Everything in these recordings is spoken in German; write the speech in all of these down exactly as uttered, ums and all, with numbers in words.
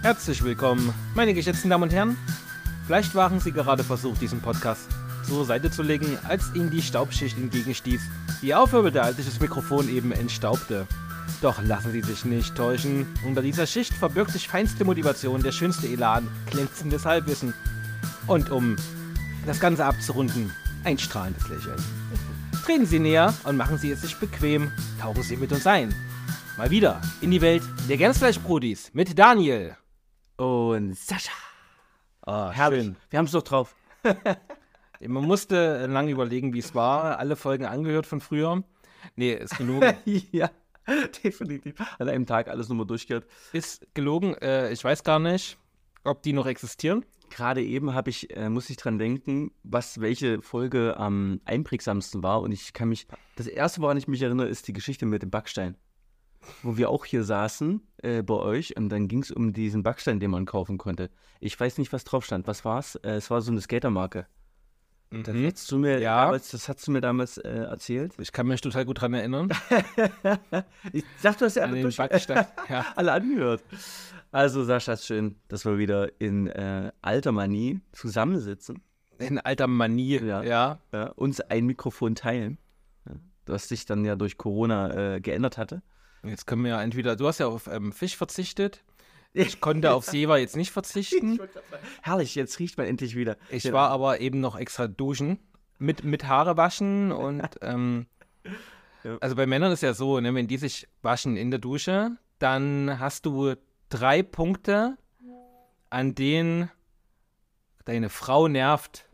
Herzlich willkommen, meine geschätzten Damen und Herren. Vielleicht waren Sie gerade versucht, diesen Podcast zur Seite zu legen, als Ihnen die Staubschicht entgegenstieß, die aufwirbelte, als sich das Mikrofon eben entstaubte. Doch lassen Sie sich nicht täuschen. Unter dieser Schicht verbirgt sich feinste Motivation, der schönste Elan, glänzendes Halbwissen. Und um das Ganze abzurunden, ein strahlendes Lächeln. Treten Sie näher und machen Sie es sich bequem. Tauchen Sie mit uns ein. Mal wieder in die Welt der Gänsfleischbrodis mit Daniel. Und Sascha. Oh, Herrlich. schön. Wir haben es doch drauf. Man musste lange überlegen, wie es war. Alle Folgen angehört von früher. Nee, ist genug. Ja, definitiv. An einem Tag alles nochmal durchgehört. Ist gelogen. Äh, ich weiß gar nicht, ob die noch existieren. Gerade eben habe ich, äh, muss ich dran denken, was welche Folge am einprägsamsten war. Und ich kann mich, das erste, woran ich mich erinnere, ist die Geschichte mit dem Backstein. Wo wir auch hier saßen äh, bei euch und dann ging es um diesen Backstein, den man kaufen konnte. Ich weiß nicht, was drauf stand. Was war's? Äh, es war so eine Skatermarke. Mhm. Das hast du mir Ja. damals, das hast du mir damals äh, erzählt. Ich kann mich total gut dran erinnern. Ich sag, du hast ja An alle, den durch, Backstein. Ja. alle angehört. Also Sascha, ist schön, dass wir wieder in äh, alter Manie zusammensitzen, In alter Manie. Ja. Ja. ja, uns ein Mikrofon teilen, ja, das sich dann ja durch Corona äh, geändert hatte. Jetzt können wir ja entweder, du hast ja auf ähm, Fisch verzichtet. Ich konnte auf Seewer jetzt nicht verzichten. Herrlich, jetzt riecht man endlich wieder. Ich Ja. war aber eben noch extra duschen. Mit, mit Haare waschen und ähm, Ja. also bei Männern ist ja so, ne, wenn die sich waschen in der Dusche, dann hast du drei Punkte, an denen deine Frau nervt.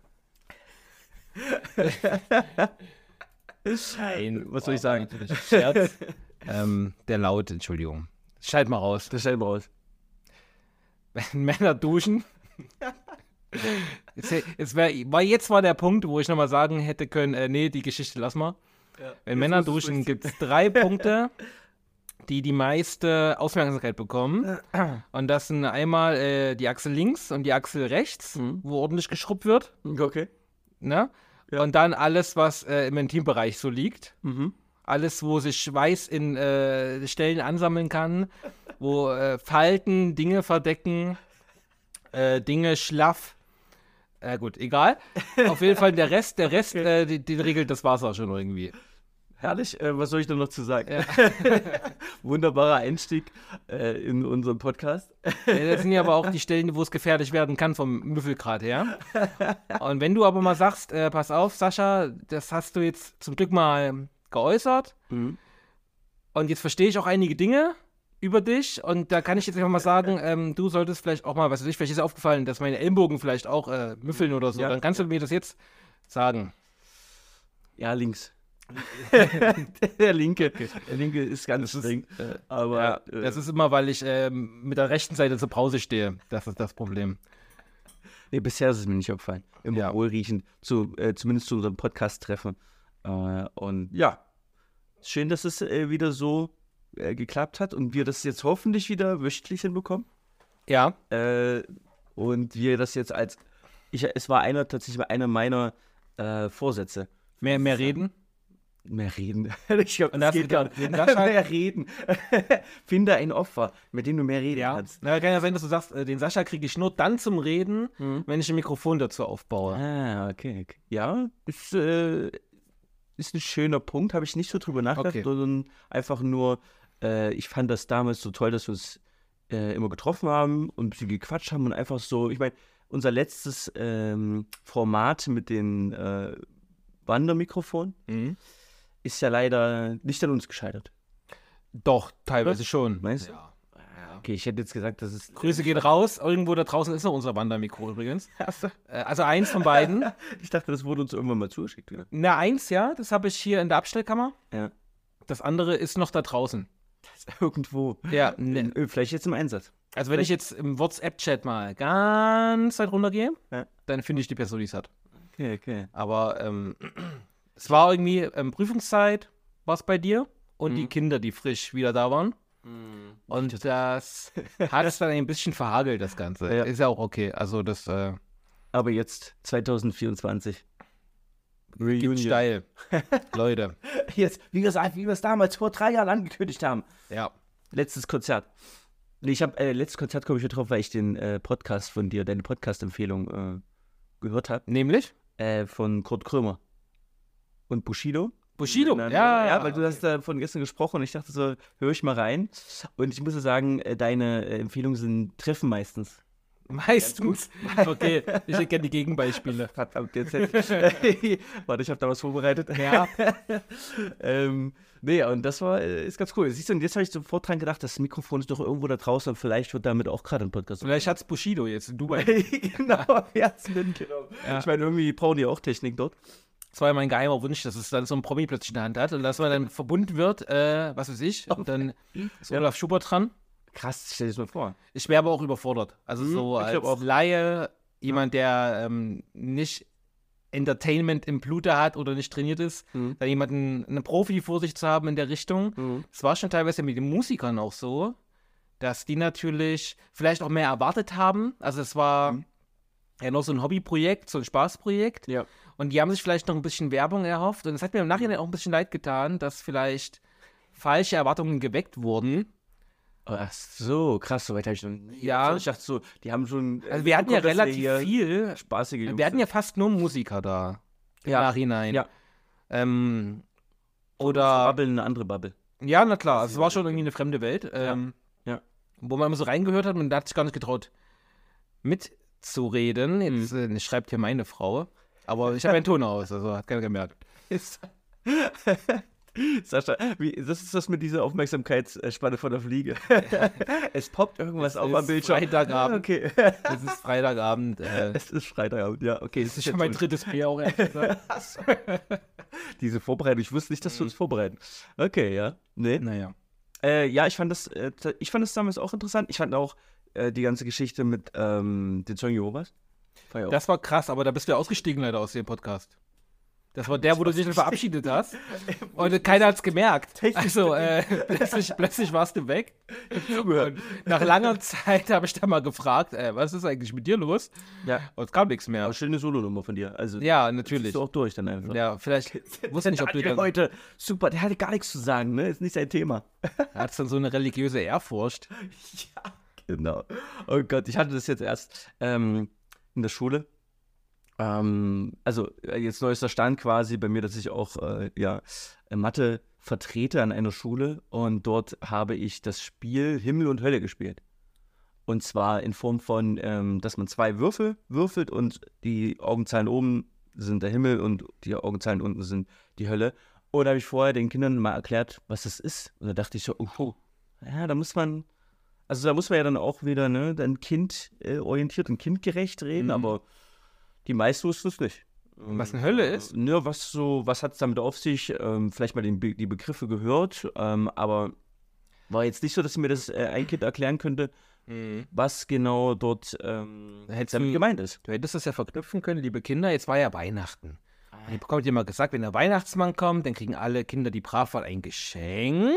Nein, Was soll ich sagen? Scherz. ähm, der Laut, Entschuldigung. Schalt mal raus. Das stellen wir raus. Wenn Männer duschen. Jetzt, jetzt wär, war, jetzt war der Punkt, wo ich nochmal sagen hätte können, äh, nee, die Geschichte lass mal. Ja. Wenn Männer duschen, gibt es drei Punkte, die die meiste Aufmerksamkeit bekommen. Und das sind einmal äh, die Achsel links und die Achsel rechts, Mhm. wo ordentlich geschrubbt wird. Okay. Ne? Ja. Und dann alles, was äh, im Intimbereich so liegt. Mhm. Alles, wo sich Schweiß in äh, Stellen ansammeln kann, wo äh, Falten, Dinge verdecken, äh, Dinge schlaff. Äh, gut, egal. Auf jeden Fall der Rest, der Rest, äh, die, die regelt das Wasser schon irgendwie. Herrlich, äh, was soll ich da noch zu sagen? Ja. Wunderbarer Einstieg äh, in unseren Podcast. Ja, das sind ja aber auch die Stellen, wo es gefährlich werden kann vom Müffelgrad her. Und wenn du aber mal sagst, äh, pass auf, Sascha, das hast du jetzt zum Glück mal geäußert. Mhm. Und jetzt verstehe ich auch einige Dinge über dich. Und da kann ich jetzt einfach mal sagen, ähm, du solltest vielleicht auch mal, was weiß ich, vielleicht ist dir aufgefallen, dass meine Ellbogen vielleicht auch äh, müffeln oder so. Ja. Dann kannst du mir das jetzt sagen. Ja, links. der linke. Der linke ist ganz streng. Äh, aber ja, äh, das ist immer, weil ich ähm, mit der rechten Seite zur Pause stehe. Das ist das Problem. nee, bisher ist es mir nicht aufgefallen. Immer Ja. wohlriechend, zu, äh, zumindest zu unserem Podcast-Treffen. Äh, und ja, schön, dass es äh, wieder so äh, geklappt hat und wir das jetzt hoffentlich wieder wöchentlich hinbekommen. Ja, Äh, und wir das jetzt als, ich, es war einer tatsächlich einer meiner äh, Vorsätze. mehr, mehr reden. Mehr reden. Ich glaube, Und das das geht geht gar dann- nicht. den Sascha- Mehr reden. Finde ein Opfer, mit dem du mehr reden Ja. kannst. Na, kann ja sein, dass du sagst, äh, den Sascha kriege ich nur dann zum Reden, Mhm. wenn ich ein Mikrofon dazu aufbaue. Ah, okay, okay. Ja, ist, äh, ist ein schöner Punkt, habe ich nicht so drüber nachgedacht, Okay. sondern einfach nur, äh, ich fand das damals so toll, dass wir uns äh, immer getroffen haben und ein bisschen gequatscht haben und einfach so, ich meine, unser letztes ähm, Format mit den äh, Wandermikrofonen Mhm. ist ja leider nicht an uns gescheitert. Doch, teilweise schon. Meinst du? Ja. Okay, ich hätte jetzt gesagt, das ist... Grüße gehen raus. Irgendwo da draußen ist noch unser Wandermikro übrigens. Äh, also eins von beiden. Ich dachte, das wurde uns irgendwann mal zugeschickt. Wieder. Na, eins, ja, das habe ich hier in der Abstellkammer. Ja. Das andere ist noch da draußen. Irgendwo. Ja, ne. Äh, Vielleicht jetzt im Einsatz. Also wenn ich jetzt im WhatsApp-Chat mal ganz weit runtergehe, Ja. dann finde ich die Person, die es hat. Okay, okay. Aber ähm, es war irgendwie ähm, Prüfungszeit, war es bei dir und die Mhm. Kinder, die frisch wieder da waren. Und das hat es dann ein bisschen verhagelt, das Ganze. Ja. Ist ja auch okay. Also das äh, Aber jetzt zwanzig vierundzwanzig. geht steil. Leute. Jetzt, wie gesagt, wie wir es damals vor drei Jahren angekündigt haben. Ja. Letztes Konzert. Nee, ich habe äh, letztes Konzert komme ich wieder drauf, weil ich den äh, Podcast von dir, deine Podcast-Empfehlung äh, gehört habe. Nämlich? Äh, von Kurt Krömer und Bushido. Bushido, Nein, ja. Ja, weil du hast da von gestern gesprochen und ich dachte so, höre ich mal rein. Und ich muss sagen, äh, deine äh, Empfehlungen sind treffen meistens. Meistens. Okay, ich erkenne die Gegenbeispiele. Verdammt, jetzt hätte ich. Warte, ich habe da was vorbereitet. Ja. ähm, nee, und das war, äh, ist ganz cool. Siehst du, und jetzt habe ich sofort dran gedacht, das Mikrofon ist doch irgendwo da draußen und vielleicht wird damit auch gerade ein Podcast. Vielleicht hat's Bushido jetzt in Dubai. Genau, ja, genau. Ja. Ich meine, irgendwie brauchen die auch Technik dort. Das war ja mein geheimer Wunsch, dass es dann so ein Promi plötzlich in der Hand hat und dass man dann verbunden wird, äh, was weiß ich, und dann ist Ja. Olaf Schubert dran. Krass, stell dir das mal vor. Ich wäre aber auch überfordert. Also Mhm, so ich als glaub auch. Laie, jemand, der ähm, nicht Entertainment im Blute hat oder nicht trainiert ist, Mhm. da jemanden, einen Profi vor sich zu haben in der Richtung. Mhm. Es war schon teilweise mit den Musikern auch so, dass die natürlich vielleicht auch mehr erwartet haben. Also es war Mhm. ja noch so ein Hobbyprojekt, so ein Spaßprojekt. Ja. Und die haben sich vielleicht noch ein bisschen Werbung erhofft. Und es hat mir im Nachhinein auch ein bisschen leid getan, dass vielleicht falsche Erwartungen geweckt wurden. Ach so, krass, so weit habe ich noch nie. Ja. Ich dachte so, die haben schon. Also wir hatten ja mitbekommen, dass relativ wir hier viel. Spaßige Jungs Wir hatten sind. ja fast nur Musiker da. Im Ja. Nachhinein. Ja. Ähm, Unsere oder. Bubble, eine andere Bubble. Ja, na klar. Also es war schon irgendwie eine fremde Welt. Ähm, Ja. Wo man immer so reingehört hat und da hat sich gar nicht getraut mitzureden. Jetzt äh, schreibt hier meine Frau. Aber ich habe einen Ton aus, also hat keiner gemerkt. Sascha, wie, das ist das mit dieser Aufmerksamkeitsspanne von der Fliege. Es poppt irgendwas auf ist am Bildschirm. Freitagabend. Okay. Es ist Freitagabend. Äh, Es ist Freitagabend, ja, okay. das ist schon mein drittes Bier auch, ehrlich gesagt. Diese Vorbereitung, ich wusste nicht, dass du das vorbereiten. Okay, ja. Nee. Naja. Äh, ja, ich fand das, äh, t- ich fand das damals auch interessant. Ich fand auch äh, die ganze Geschichte mit ähm, den Zeugen Jehovas. War ja auch- Das war krass, aber da bist du ja ausgestiegen leider aus dem Podcast. Das war der, wo du dich dann verabschiedet hast. Und keiner hat's gemerkt. Also, äh, plötzlich, plötzlich warst du weg. zugehört. Und nach langer Zeit habe ich dann mal gefragt, äh, was ist eigentlich mit dir los? Ja. Und es kam nichts mehr. Aber schöne Solonummer von dir. Also, Ja, ziehst natürlich. du auch durch dann einfach. Ja, vielleicht wusste nicht, ob du Der dann. heute, super, der hatte gar nichts zu sagen, ne? Ist nicht sein Thema. Hat dann so eine religiöse Ehrfurcht. Ja, genau. Oh Gott, ich hatte das jetzt erst ähm, in der Schule. Ähm, also äh, jetzt neuester Stand quasi bei mir, dass ich auch äh, ja, äh, Mathe vertrete an einer Schule und dort habe ich das Spiel Himmel und Hölle gespielt. Und zwar in Form von, ähm, dass man zwei Würfel würfelt und die Augenzahlen oben sind der Himmel und die Augenzahlen unten sind die Hölle. Und da habe ich vorher den Kindern mal erklärt, was das ist. Und da dachte ich so, oh, ja, da muss man, also da muss man ja dann auch wieder, ne, dann kindorientiert und kindgerecht reden, Mhm. aber die meisten wussten es nicht. Was eine Hölle ist? Ne, was so, was hat es damit auf sich? Ähm, vielleicht mal den, Be- die Begriffe gehört, ähm, aber war jetzt nicht so, dass mir das äh, ein Kind erklären könnte, was genau dort ähm, Hättest damit du- gemeint ist. Du hättest das ja verknüpfen können, liebe Kinder. Jetzt war ja Weihnachten. Und ich bekomme dir mal gesagt, wenn der Weihnachtsmann kommt, dann kriegen alle Kinder, die brav waren, ein Geschenk.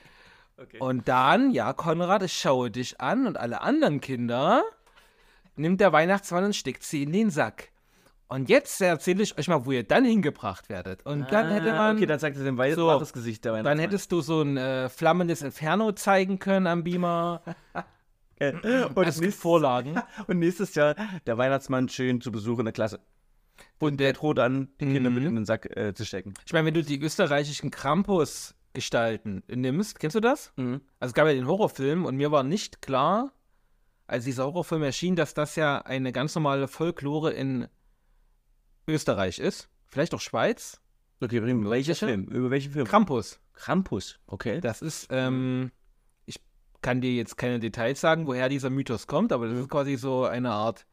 Und dann, ja, Konrad, ich schaue dich an und alle anderen Kinder nimmt der Weihnachtsmann und steckt sie in den Sack. Und jetzt erzähle ich euch mal, wo ihr dann hingebracht werdet. Und dann hätte man, Okay, dann sagt er den Wei- So. wahres Gesicht der dann Weihnachtsmann. hättest du so ein äh, flammendes Inferno zeigen können am Beamer. Okay. Und, als nächstes, Vorlagen. und nächstes Jahr der Weihnachtsmann schön zu Besuch in der Klasse. Und der droht an, die Kinder Mhm. mit in den Sack äh, zu stecken. Ich meine, wenn du die österreichischen Krampus-Gestalten nimmst, kennst du das? Mhm. Also es gab ja den Horrorfilm und mir war nicht klar, als dieser Horrorfilm erschien, dass das ja eine ganz normale Folklore in Österreich ist. Vielleicht auch Schweiz. Okay, wir reden über welchen Welche? Film? Über welchen Film? Krampus. Krampus, okay. Das ist, ähm, ich kann dir jetzt keine Details sagen, woher dieser Mythos kommt, aber das ist quasi so eine Art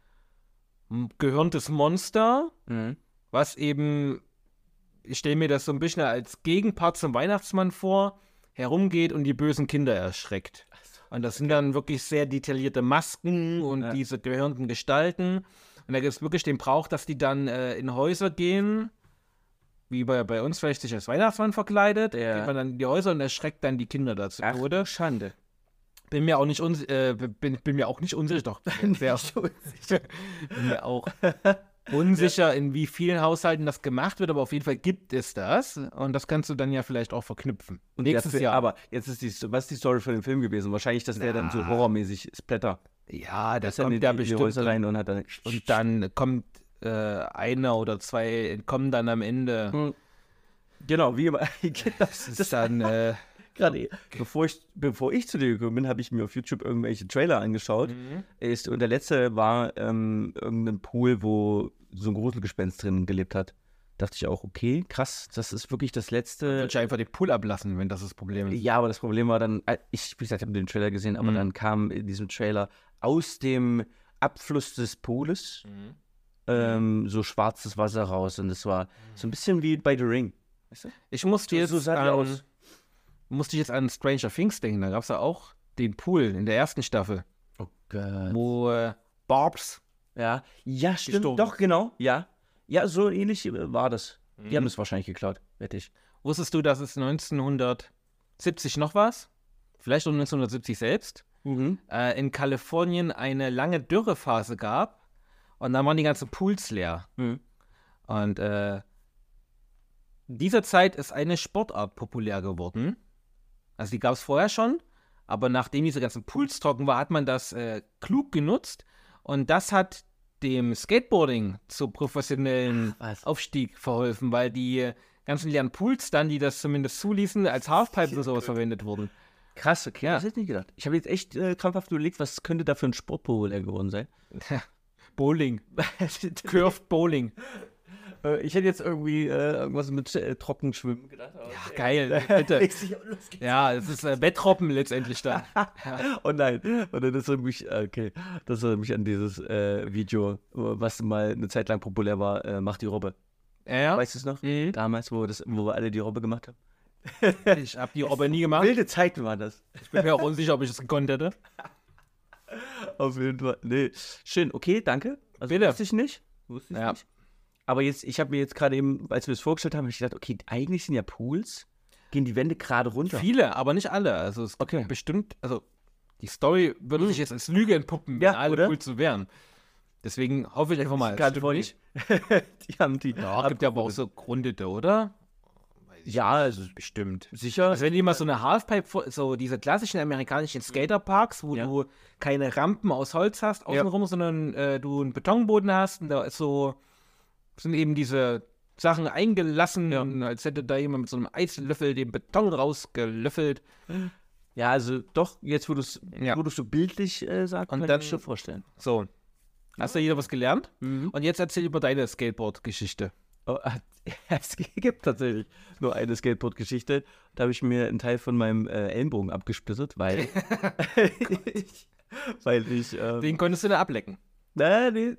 m- gehörntes Monster, Mhm. was eben, ich stelle mir das so ein bisschen als Gegenpart zum Weihnachtsmann vor, herumgeht und die bösen Kinder erschreckt. Und das sind dann wirklich sehr detaillierte Masken und Ja. diese gehörnten Gestalten. Und da gibt es wirklich den Brauch, dass die dann äh, in Häuser gehen, wie bei, bei uns vielleicht sich als Weihnachtsmann verkleidet. Ja. Geht man dann in die Häuser und erschreckt dann die Kinder dazu Ach, Tode. Schande. Bin mir auch nicht unsicher, äh, bin, bin mir auch nicht unsicher, doch. Sehr, bin mir auch unsicher, in wie vielen Haushalten das gemacht wird, aber auf jeden Fall gibt es das. Und das kannst du dann ja vielleicht auch verknüpfen. Und Nächstes jetzt, Jahr. Aber jetzt ist die, was ist die Story von dem Film gewesen? Wahrscheinlich, dass der dann so horrormäßig Splatter. Ja, das Ist kommt in ja die, die bestimmt. Häuser rein und hat dann. Und dann kommt äh, einer oder zwei, entkommen dann am Ende. Hm. Genau, wie immer. Das ist dann. Äh, Gerade bevor ich, bevor ich zu dir gekommen bin, habe ich mir auf YouTube irgendwelche Trailer angeschaut. Mhm. Ist, und der letzte war ähm, irgendein Pool, wo so ein Gruselgespenst drin gelebt hat. Dachte ich auch, okay, krass, das ist wirklich das letzte. Würde ich einfach den Pull ablassen, wenn das das Problem ist. Ja, aber das Problem war dann, äh, ich, wie gesagt, ich habe den Trailer gesehen, aber Mhm. dann kam in diesem Trailer aus dem Abfluss des Pooles Mhm. ähm, so schwarzes Wasser raus. Und es war so ein bisschen wie bei The Ring. Weißt du? Ich musste jetzt, So sah der an, aus. musste ich jetzt an Stranger Things denken. Da gab es ja auch den Pool in der ersten Staffel, Oh Gott. wo äh, Barbs. Ja, ja, stimmt. Gestorben. Doch, genau. Ja. Ja, so ähnlich äh, war das. Die haben es wahrscheinlich geklaut, wette ich. Wusstest du, dass es neunzehnhundertsiebzig noch war? Vielleicht auch neunzehnhundertsiebzig selbst. Mhm. Äh, in Kalifornien eine lange Dürrephase gab und dann waren die ganzen Pools leer. Mhm. Und äh, in dieser Zeit ist eine Sportart populär geworden. Also die gab es vorher schon, aber nachdem diese ganzen Pools trocken waren, hat man das äh, klug genutzt und das hat dem Skateboarding zu professionellen Was? Aufstieg verholfen, weil die äh, ganzen leeren Pools dann, die das zumindest zuließen, als Halfpipes und sowas verwendet wurden. Krass, okay. Ja. Das hätte ich nicht gedacht. Ich habe jetzt echt äh, krampfhaft überlegt, was könnte da für ein Sportpopulär geworden sein. Bowling. Curved Bowling. Äh, ich hätte jetzt irgendwie äh, irgendwas mit äh, Trockenschwimmen gedacht. aber- Ja, geil, bitte. Legst dich auf, los geht's. Ja, es ist äh, Wettroppen letztendlich dann. Oh nein, und dann ist er mich, okay, das erinnert mich an dieses äh, Video, was mal eine Zeit lang populär war, äh, Mach die Robbe. Ja, Weißt du es noch? Mhm. Damals, wo, das, wo wir alle die Robbe gemacht haben. ich habe die Robbe nie gemacht. Wilde Zeiten waren das. Ich bin mir auch unsicher, ob ich es gekonnt hätte. Auf jeden Fall. Nee. Schön, okay, danke. Also Bitte. wusste ich nicht. Wusste ich Ja. nicht. Aber jetzt, ich habe mir jetzt gerade eben, als wir es vorgestellt haben, habe ich gedacht, okay, eigentlich sind ja Pools, gehen die Wände gerade runter. Viele, aber nicht alle. Also es gibt Okay. bestimmt, also die Story würde sich jetzt als Lüge entpuppen, Ja, wenn alle oder? cool zu wären. Deswegen hoffe ich einfach mal, es Gerade stimmt vor nicht. Die haben die. Ja, gibt ja aber auch so Grundete, oder? Weiß ich Ja, also bestimmt. sicher. Also wenn du dir mal so eine Halfpipe, vor- so diese klassischen amerikanischen Skaterparks, wo Ja. du keine Rampen aus Holz hast außenrum, sondern äh, du einen Betonboden hast und da ist so, sind eben diese Sachen eingelassen, Ja. und als hätte da jemand mit so einem Eislöffel den Beton rausgelöffelt. Ja, also doch, jetzt wo du es Ja. wo du's so bildlich äh, sagst, Und kann dann- ich schon vorstellen. So. Hast du jeder was gelernt? Mhm. Und jetzt erzähl über deine Skateboard-Geschichte. Oh, es gibt tatsächlich nur eine Skateboard-Geschichte. Da habe ich mir einen Teil von meinem äh, Ellenbogen abgesplittert, weil ich, weil ich äh, Den konntest du da ablecken. na, nee,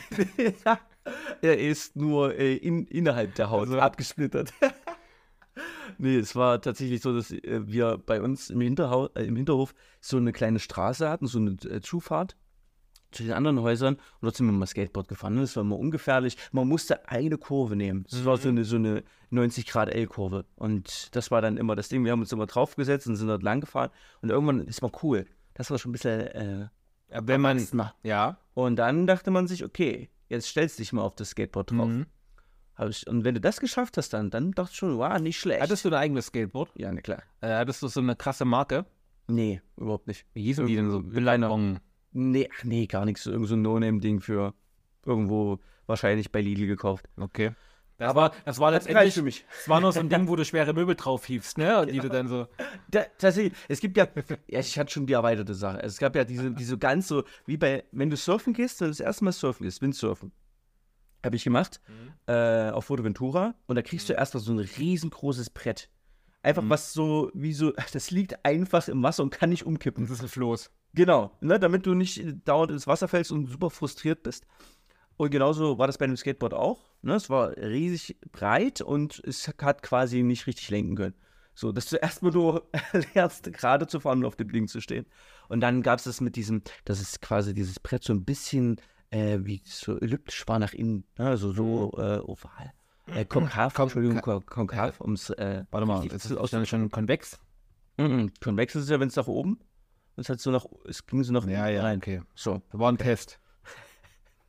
er ist nur äh, in, innerhalb der Haut Also- abgesplittert. Nee, es war tatsächlich so, dass äh, wir bei uns im, Hinterhau äh, im Hinterhof so eine kleine Straße hatten, so eine äh, Zufahrt zu den anderen Häusern und dort sind wir mal Skateboard gefahren. Das war immer ungefährlich. Man musste eine Kurve nehmen. Das war so eine, so eine neunzig Grad L-Kurve. Und das war dann immer das Ding. Wir haben uns immer draufgesetzt und sind dort lang gefahren. Und irgendwann ist man cool. Das war schon ein bisschen äh, Ja, wenn man. erwachsener. Ja. Und dann dachte man sich, okay, jetzt stellst du dich mal auf das Skateboard drauf. Mhm. Hab ich, und wenn du das geschafft hast, dann, dann dachte ich schon, wow, nicht schlecht. Hattest du ein eigenes Skateboard? ja, ne, klar. Äh, hattest du so eine krasse Marke? Nee, überhaupt nicht. Wie hießen die denn so? Kleiner. Billabong. Nee, ach nee, gar nichts. Irgend so ein No-Name-Ding für irgendwo wahrscheinlich bei Lidl gekauft. Okay. Das war, das war reicht letztendlich, für mich. das war nur so ein Ding, wo du schwere Möbel drauf hiefst, ne? Und die du dann so. Da, tatsächlich, es gibt ja, ja, ich hatte schon die erweiterte Sache. Es gab ja diese, diese ganz so, wie bei, wenn du surfen gehst, wenn du das erste Mal surfen gehst, Windsurfen, habe ich gemacht, äh, auf Fuerteventura, und da kriegst du erstmal so ein riesengroßes Brett. Einfach was so, wie so, das liegt einfach im Wasser und kann nicht umkippen. Das ist ein Floß. Genau, ne, damit du nicht dauernd ins Wasser fällst und super frustriert bist. Und genauso war das bei dem Skateboard auch. Ne? Es war riesig breit und es hat quasi nicht richtig lenken können. So, dass du erstmal nur lernst, gerade zu fahren und auf dem Ding zu stehen. Und dann gab es das mit diesem, das ist quasi dieses Brett so ein bisschen äh, wie so elliptisch war nach innen. Ne? Also so äh, oval. Äh, konkav, Kon- Entschuldigung, kon- konkav, ums äh, Warte mal, richtig ist zu- das dann schon konvex? Mhm. Konvex ist es ja, wenn es nach oben. Und es hat so nach, es ging so nach Ja, unten ja, rein. okay. So. Das war ein Test.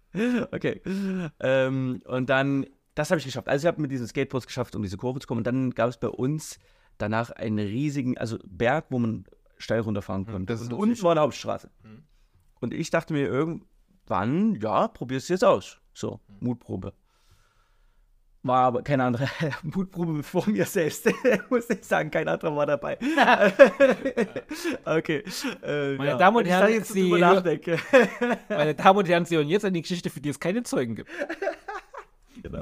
Okay. Ähm, und dann, das habe ich geschafft. Also ich habe mit diesen Skateboards geschafft, um diese Kurve zu kommen. Und dann gab es bei uns danach einen riesigen, also Berg, wo man steil runterfahren konnte. Das ist und natürlich- unten war eine Hauptstraße. Mhm. Und ich dachte mir irgendwann, ja, probier's jetzt aus. So, Mutprobe. War aber keine andere Mutprobe vor mir selbst. Muss ich sagen, kein anderer war dabei. Okay. Äh, Meine ja. Damen und Wenn ich Herren, da jetzt Sie drüber hör- nachdenke. Meine Damen und Herren, Sie hören jetzt eine Geschichte, für die es keine Zeugen gibt. Genau.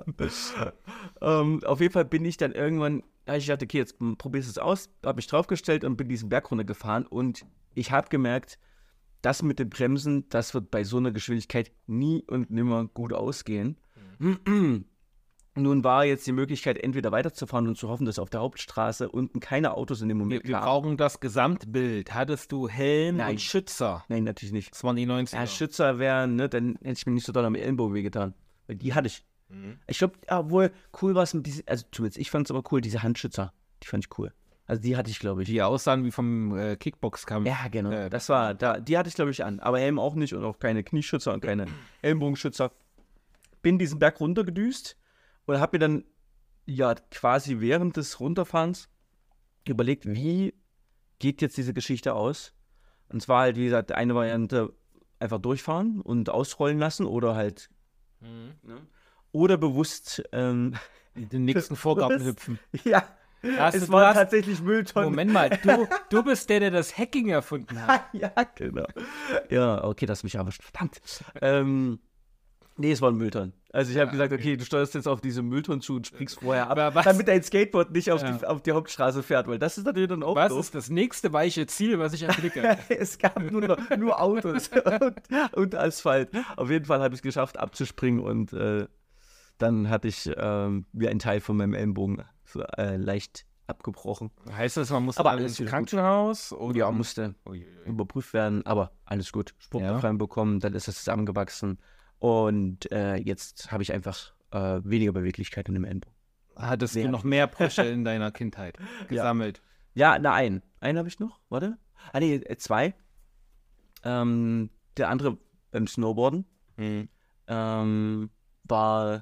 ähm, auf jeden Fall bin ich dann irgendwann, habe ich gedacht, okay, jetzt probierst du es aus, habe mich draufgestellt und bin diesen Berg runtergefahren und ich habe gemerkt, das mit den Bremsen, das wird bei so einer Geschwindigkeit nie und nimmer gut ausgehen. Mhm. Nun war jetzt die Möglichkeit, entweder weiterzufahren und zu hoffen, dass auf der Hauptstraße unten keine Autos in dem Wir, Moment wir kamen. brauchen das Gesamtbild. Hattest du Helm Nein. und Schützer? Nein, natürlich nicht. Das waren die neunziger. Ja, Schützer wären, ne, dann hätte ich mir nicht so doll am Ellenbogen wehgetan. Weil die hatte ich. Mhm. Ich glaube, obwohl cool war es mit diesen, also zumindest ich fand es aber cool, diese Handschützer. Die fand ich cool. Also die hatte ich, glaube ich. Die aussahen wie vom äh, Kickboxkampf. Ja, genau. Äh, das war, da, die hatte ich, glaube ich, an. Aber Helm auch nicht und auch keine Knieschützer und keine Ellenbogenschützer. Bin diesen Berg runtergedüst und habe mir dann ja quasi während des Runterfahrens überlegt, wie geht jetzt diese Geschichte aus? Und zwar halt, wie gesagt, eine Variante einfach durchfahren und ausrollen lassen oder halt Mhm. ne? Oder bewusst ähm, In den nächsten Vorgarten das- hüpfen. ja, Hast es du- du waren hast- tatsächlich Mülltonnen. Moment mal, du, du bist der, der das Hacking erfunden hat. Ja, genau. Ja, okay, das mich aber verdammt. Ähm, nee, es waren Mülltonnen. Also ich habe Ja, gesagt, okay. okay, du steuerst jetzt auf diese Mülltonnen zu und springst vorher ab, Aber was- damit dein Skateboard nicht auf, Ja. die, auf die Hauptstraße fährt, weil das ist natürlich dann auch Was doof. ist das nächste weiche Ziel, was ich erblicke? Es gab nur, noch, nur Autos und, und Asphalt. Auf jeden Fall habe ich es geschafft, abzuspringen und äh, dann hatte ich ähm, wie ein Teil von meinem Ellenbogen so, äh, leicht abgebrochen. Heißt das, man muss Aber dann alles ins wieder gut. Krankenhaus? Oder? Ja, musste Uiuiui. überprüft werden, aber alles gut. Sportbuch Ja. reinbekommen, dann ist es zusammengewachsen und äh, jetzt habe ich einfach äh, weniger Beweglichkeit in dem Ellenbogen. Hattest du Sehr. noch mehr Brüche in deiner Kindheit gesammelt? Ja, na, einen. Einen habe ich noch, warte. Ah, nee, äh, zwei. Ähm, der andere beim Snowboarden Mhm. ähm, war.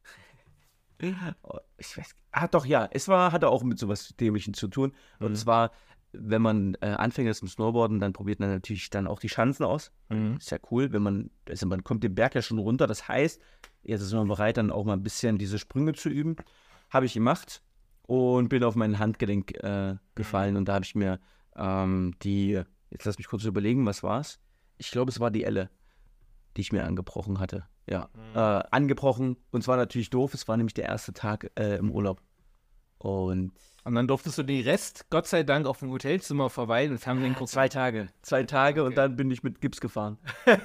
Oh, ich weiß. Ah, doch, ja. Es war, hatte auch mit sowas Dämlichem zu tun. Und Mhm. zwar, wenn man äh, Anfänger ist im Snowboarden, dann probiert man natürlich dann auch die Schanzen aus. Mhm. Ist ja cool, wenn man, also man kommt den Berg ja schon runter. Das heißt, jetzt ist man bereit, dann auch mal ein bisschen diese Sprünge zu üben. Habe ich gemacht und bin auf mein Handgelenk äh, gefallen. Und da habe ich mir ähm, die, jetzt lass mich kurz überlegen, was war es? Ich glaube, es war die Elle, die ich mir angebrochen hatte. Ja, äh, angebrochen. Und zwar natürlich doof. Es war nämlich der erste Tag äh, im Urlaub. Und Und dann durftest du den Rest, Gott sei Dank, auf dem Hotelzimmer verweilen und Fernsehen gucken. zwei Tage. Zwei Tage Okay. und dann bin ich mit Gips gefahren.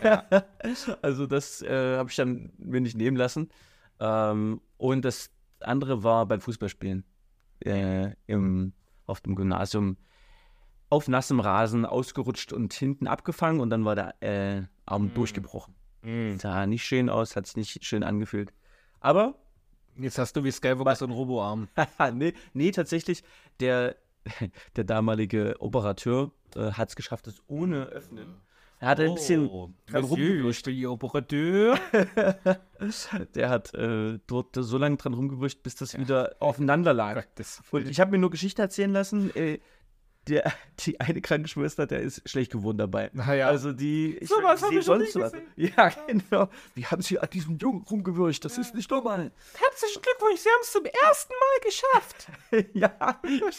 Also das äh, habe ich dann mir nicht nehmen lassen. Ähm, und das andere war beim Fußballspielen. Äh, im, auf dem Gymnasium auf nassem Rasen ausgerutscht und hinten abgefangen und dann war der äh, Arm Mm. durchgebrochen. Mhm. Sah nicht schön aus, hat es nicht schön angefühlt. Aber, Jetzt hast du wie Skywalker so einen Roboarm. nee, nee, tatsächlich, der, der damalige Operateur äh, hat es geschafft, das ohne Öffnen. Er hatte ein bisschen dran Monsieur, rumgewürzt. ich bin Ihr Operateur. Der hat äh, dort so lange dran rumgewürzt, bis das wieder aufeinander lag. Gottes Und ich habe mir nur Geschichte erzählen lassen, äh, der, die eine Krankenschwester, der ist schlecht geworden dabei. Naja. Also die, ich So was sehe hab ich noch nie sonst was. gesehen. Ja, genau. Wie haben sie an diesem Jungen rumgewürzt? Das ist nicht normal. Herzlichen Glückwunsch, Sie haben es zum ersten Mal geschafft. Ja,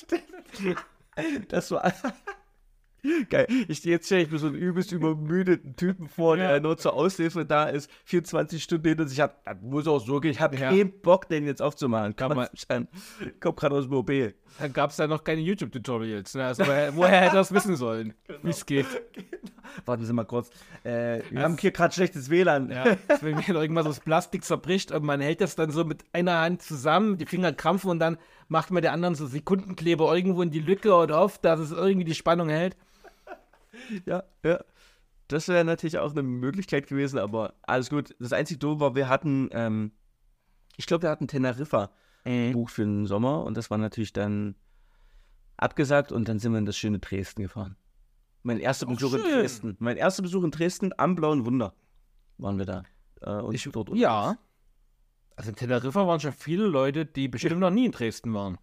stimmt. Das war geil. Ich, jetzt stelle ich mir so einen übelst übermüdeten Typen vor, Ja. der nur zur Aushilfe da ist, vierundzwanzig Stunden hinter sich hat. Das muss auch so gehen. Ich habe Ja. keinen Bock, den jetzt aufzumachen. Kann Kann man- man Kommt gerade aus dem O B. Dann gab es da noch keine YouTube-Tutorials. Ne? Also, woher, woher hätte er das wissen sollen, wie es geht? Warten Sie mal kurz. Äh, wir haben hier gerade schlechtes W L A N. Ja, wenn mir irgendwas aus Plastik zerbricht und man hält das dann so mit einer Hand zusammen, die Finger krampfen und dann macht man der anderen so Sekundenkleber irgendwo in die Lücke und hofft, dass es irgendwie die Spannung hält. Ja, ja. Das wäre natürlich auch eine Möglichkeit gewesen, aber alles gut. Das einzige Doof war, wir hatten, ähm, ich glaube, wir hatten Teneriffa gebucht für den Sommer und das war natürlich dann abgesagt und dann sind wir in das schöne Dresden gefahren. Mein erster Auch Besuch in schön. Dresden. Mein erster Besuch in Dresden am Blauen Wunder waren wir da. äh, und Ich, dort ja. unterwegs. Also in Teneriffa waren schon viele Leute, die bestimmt noch nie in Dresden waren.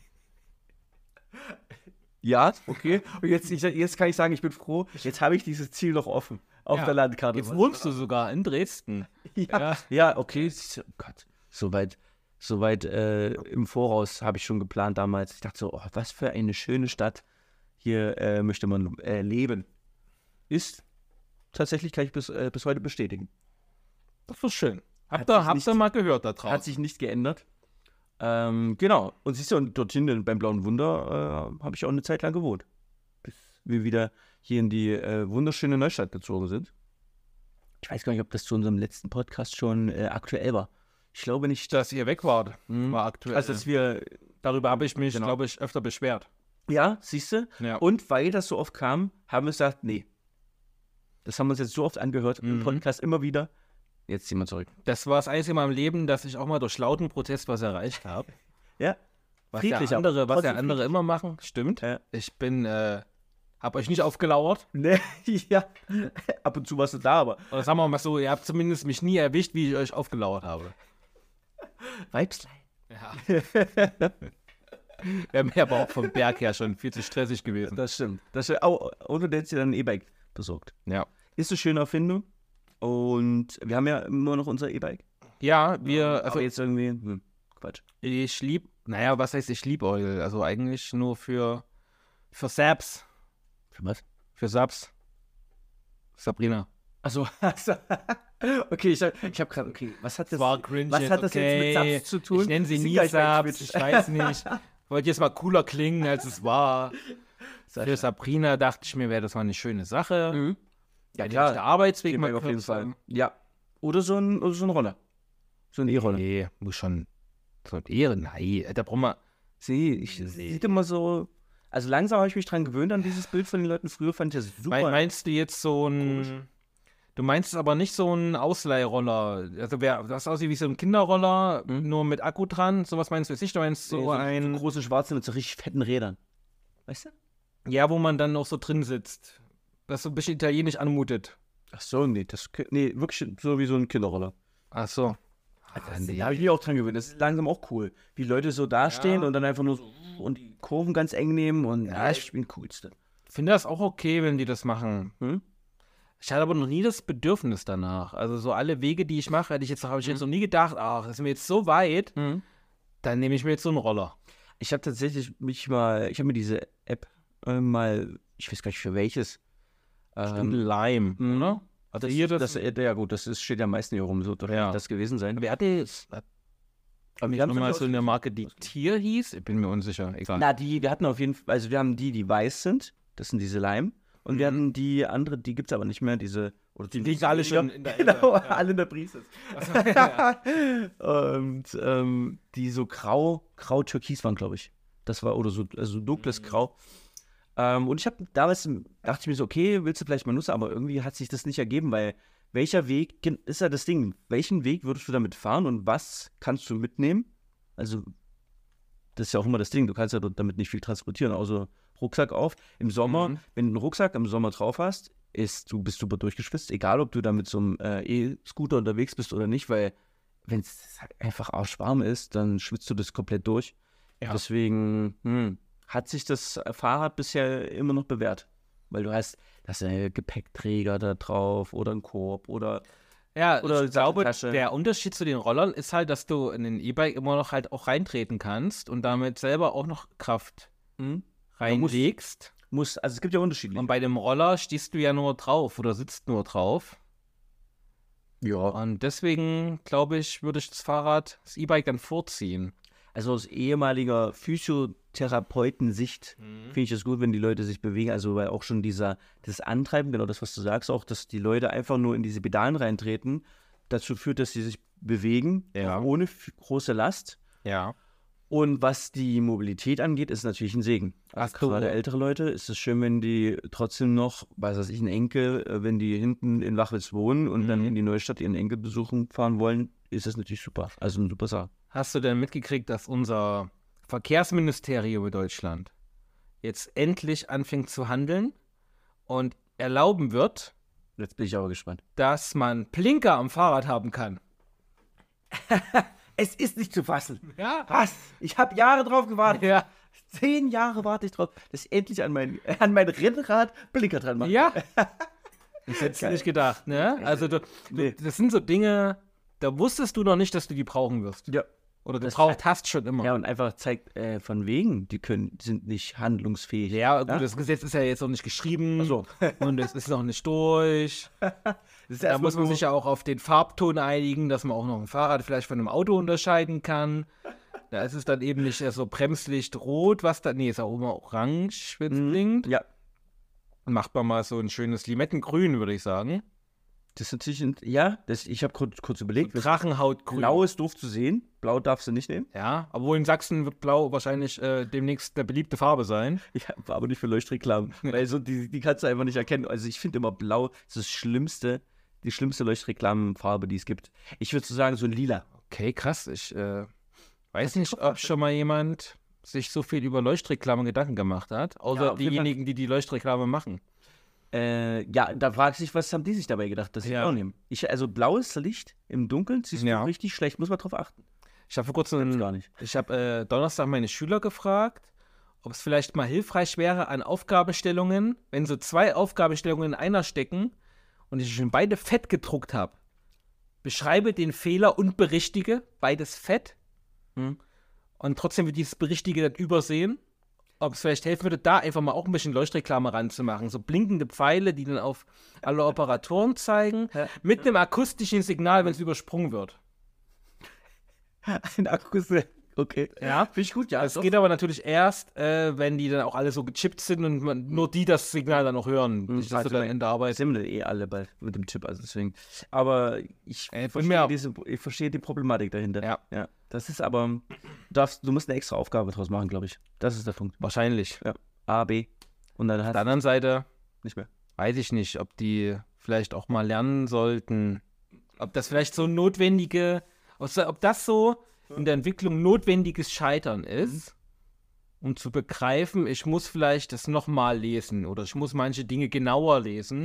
Ja, okay. Und jetzt, ich, jetzt kann ich sagen, ich bin froh, jetzt habe ich dieses Ziel noch offen auf Ja, der Landkarte. Jetzt wohnst du sogar in Dresden. Ja, Ja. ja okay. s- Oh Gott. Soweit soweit äh, im Voraus habe ich schon geplant damals. Ich dachte so, oh, was für eine schöne Stadt. Hier äh, möchte man äh, leben. Ist tatsächlich, kann ich bis, äh, bis heute bestätigen. Das war schön. Hat Habt ihr, sich habt nicht- ihr mal gehört da Hat draußen? sich nicht geändert. Ähm, genau. Und siehst du, und dorthin in- beim Blauen Wunder äh, habe ich auch eine Zeit lang gewohnt. Bis wir wieder hier in die äh, wunderschöne Neustadt gezogen sind. Ich weiß gar nicht, ob das zu unserem letzten Podcast schon äh, aktuell war. Ich glaube nicht. Dass ihr weg wart, Mhm. war aktuell. Also, dass wir. Darüber habe ich mich, Genau. glaube ich, öfter beschwert. Ja, siehst du? Ja. Und weil das so oft kam, haben wir gesagt, nee. Das haben wir uns jetzt so oft angehört im Mhm. Podcast immer wieder. Jetzt ziehen wir zurück. Das war das Einzige in meinem Leben, dass ich auch mal durch lauten Protest was erreicht habe. Ja. Was ja Friedlich, aber andere, was ja trotzdem andere friedlich. immer machen, stimmt. Ja. Ich bin, äh, hab euch nicht aufgelauert. Nee, ja. Ab und zu warst du da, aber. Oder sagen wir mal so, ihr habt zumindest mich nie erwischt, wie ich euch aufgelauert habe. Weibslein. Ja. Wäre mir aber auch vom Berg her schon viel zu stressig gewesen. Das stimmt. Das stimmt. Oh, und du hättest dir dann ein E-Bike besorgt. Ja. Ist eine schöne Erfindung. Und wir haben ja immer noch unser E-Bike. Ja, wir, Aber also jetzt irgendwie, hm, Quatsch. ich lieb, naja, was heißt ich lieb Eul? Also eigentlich nur für, für Saps. Für was? Für Saps. Sabrina. Achso, also, okay, ich habe ich hab gerade, okay, was hat das, war cringe was jetzt, hat das okay. jetzt mit Saps zu tun? Ich nenne sie Ist nie gar nicht mein Saps, Twitch. ich weiß nicht. Wollte jetzt mal cooler klingen, als es war. Sascha. Für Sabrina dachte ich mir, wäre das mal eine schöne Sache. Mhm. Ja, Hätte ich der Arbeitsweg E-Bike mal auf jeden kürzer. Fall. Ja. Oder so ein, oder so ein Roller. So ein E-Roller. Nee, muss schon so ein Ehren. Nein, da brauchen wir. See, ich Nee. sieht immer so. Also langsam habe ich mich dran gewöhnt an dieses Bild von den Leuten. Früher fand ich das super. Mein, meinst du jetzt so ein. Komisch. Du meinst aber nicht so ein Ausleihroller. Also wer, das aussieht wie so ein Kinderroller, Mhm. nur mit Akku dran. Sowas meinst du jetzt nicht? Du meinst so Nee, so, ein. so große schwarze mit so richtig fetten Rädern. Weißt du? Ja, wo man dann noch so drin sitzt. Das so ein bisschen italienisch anmutet. Ach so, nee, das nee, wirklich so wie so ein Kinderroller. Ach so. Also, da habe ich mich auch dran gewöhnt. Das ist langsam auch cool. Wie Leute so dastehen Ja. und dann einfach nur so und die Kurven ganz eng nehmen und Ja, ja, ich- ich bin coolste. Ich finde das auch okay, wenn die das machen. Hm? Ich hatte aber noch nie das Bedürfnis danach. Also so alle Wege, die ich mache, hätte ich jetzt, habe ich jetzt noch nie gedacht, ach, das ist mir jetzt so weit, dann nehme ich mir jetzt so einen Roller. Ich habe tatsächlich mich mal, ich habe mir diese App äh, mal, ich weiß gar nicht für welches. Stimmt, Ähm, Lime, mhm. oder? Also das, hier das, das. äh, ja gut, das ist, steht ja am meisten hier rum, so dürfte Ja. das gewesen sein. Wer hatte es? Aber Ich nochmal so eine Marke, die Tier hieß? Ich bin mir unsicher. Egal. Na, die, wir hatten auf jeden Fall, also wir haben die, die weiß sind, das sind diese Lime. Und wir Mhm. hatten die andere, die gibt es aber nicht mehr, diese. Oder Die liegen alle schon in der Genau, Ecke, ja. alle in der Brise. Also, ja. Und ähm, die so grau, grau-türkis waren, glaube ich. Das war, oder so, also dunkles Mhm. Grau. Ähm, und ich habe damals, dachte ich mir so, okay, willst du vielleicht mal nutzen, aber irgendwie hat sich das nicht ergeben, weil welcher Weg, gen- ist ja das Ding, welchen Weg würdest du damit fahren und was kannst du mitnehmen? Also, das ist ja auch immer das Ding, du kannst ja dort damit nicht viel transportieren, außer Rucksack auf. Im Sommer, Mhm. wenn du einen Rucksack im Sommer drauf hast, ist, du bist super durchgeschwitzt, egal ob du da mit so einem äh, E-Scooter unterwegs bist oder nicht, weil wenn es einfach arschwarm ist, dann schwitzt du das komplett durch. Ja. Deswegen hm, hat sich das Fahrrad bisher immer noch bewährt. Weil du hast, das einen Gepäckträger da drauf oder einen Korb oder Ja, Oder ich glaube, Satteltasche. der Unterschied zu den Rollern ist halt, dass du in den E-Bike immer noch halt auch reintreten kannst und damit selber auch noch Kraft hm, reinlegst. muss, also es gibt ja unterschiedliche. Und bei dem Roller stehst du ja nur drauf oder sitzt nur drauf. Ja. Und deswegen, glaube ich, würde ich das Fahrrad, das E-Bike dann vorziehen. Also aus ehemaliger Physiotherapeutensicht finde ich es gut, wenn die Leute sich bewegen. Also weil auch schon dieser, das Antreiben, genau das, was du sagst, auch, dass die Leute einfach nur in diese Pedalen reintreten, dazu führt, dass sie sich bewegen, Ja. auch ohne f- große Last. Ja. Und was die Mobilität angeht, ist natürlich ein Segen. Also Ach so. gerade ältere Leute ist es schön, wenn die trotzdem noch, weiß was ich, einen Enkel, äh, wenn die hinten in Wachwitz wohnen und Mhm. dann in die Neustadt ihren Enkel besuchen fahren wollen, ist das natürlich super. Also eine super Sache. Hast du denn mitgekriegt, dass unser Verkehrsministerium in Deutschland jetzt endlich anfängt zu handeln und erlauben wird, Jetzt bin ich aber gespannt. dass man Blinker am Fahrrad haben kann. Es ist nicht zu fassen. Ja. Was? Ich habe Jahre drauf gewartet. Ja. Zehn Jahre warte ich drauf, dass ich endlich an mein, an mein Rennrad Blinker dran mache. Ja. Das hättest du nicht gedacht, ne? Also, du, Nee. das sind so Dinge, da wusstest du noch nicht, dass du die brauchen wirst. Ja. Oder du Das braucht hast schon immer. Ja, und einfach zeigt, äh, von wegen, die können, die sind nicht handlungsfähig. Ja, gut, Ja? das Gesetz ist ja jetzt noch nicht geschrieben. Ach so. Und es ist noch nicht durch. Das ist Da erstmal muss man so- sich ja auch auf den Farbton einigen, dass man auch noch ein Fahrrad vielleicht von einem Auto unterscheiden kann. Da ist es dann eben nicht so Bremslicht rot, was da. Nee, ist auch immer orange, wenn es Mhm. blinkt. Ja, Macht man mal so ein schönes Limettengrün, würde ich sagen. das ist natürlich, ein, ja, das, ich habe kurz, kurz überlegt, was- Drachenhautgrün. Blau ist doof zu sehen, Blau darfst du nicht nehmen. Ja, obwohl in Sachsen wird Blau wahrscheinlich äh, demnächst eine beliebte Farbe sein. Ich war aber nicht für Leuchtreklamen, weil so, die, die kannst du einfach nicht erkennen. Also ich finde immer Blau ist das schlimmste, die schlimmste Leuchtreklamenfarbe, die es gibt. Ich würde so sagen, so ein Lila. Okay, krass. Ich äh, weiß nicht, ob schon mal jemand sich so viel über Leuchtreklame Gedanken gemacht hat. Außer Ja, auf jeden Fall. diejenigen, die die Leuchtreklame machen. Äh, ja, da fragst du dich, was haben die sich dabei gedacht, dass sie Ja. auch nehmen? Ich, also blaues Licht im Dunkeln siehst Ja. du richtig schlecht, muss man drauf achten. Ich habe vor kurzem Gibt's einen, gar nicht. ich habe äh, Donnerstag meine Schüler gefragt, ob es vielleicht mal hilfreich wäre an Aufgabenstellungen, wenn so zwei Aufgabenstellungen in einer stecken und ich schon beide fett gedruckt habe. Beschreibe den Fehler und berichtige, beides fett. Hm. Und trotzdem wird dieses Berichtige dann übersehen. Ob es vielleicht helfen würde, da einfach mal auch ein bisschen Leuchtreklame ranzumachen. So blinkende Pfeile, die dann auf alle Operatoren zeigen, Ja. mit einem akustischen Signal, wenn es übersprungen wird. Ein Akku, okay. Ja. Finde ich gut, ja. Es doch. geht aber natürlich erst, äh, wenn die dann auch alle so gechippt sind und man, nur die das Signal dann auch hören. Hm, Nicht, dass also du dann wenn- in der Arbeit. sind wir eh alle bald mit dem Chip, also deswegen. Aber ich, Ey, von verstehe, mir- diese, ich verstehe die Problematik dahinter. Ja. ja. Das ist aber, du, darfst, du musst eine extra Aufgabe draus machen, glaube ich. Das ist der Punkt. Wahrscheinlich. Ja. A, B. Und dann Auf hast der anderen Seite du nicht mehr. weiß ich nicht, ob die vielleicht auch mal lernen sollten. Ob das vielleicht so notwendige, ob das so in der Entwicklung notwendiges Scheitern ist, um zu begreifen, ich muss vielleicht das nochmal lesen oder ich muss manche Dinge genauer lesen.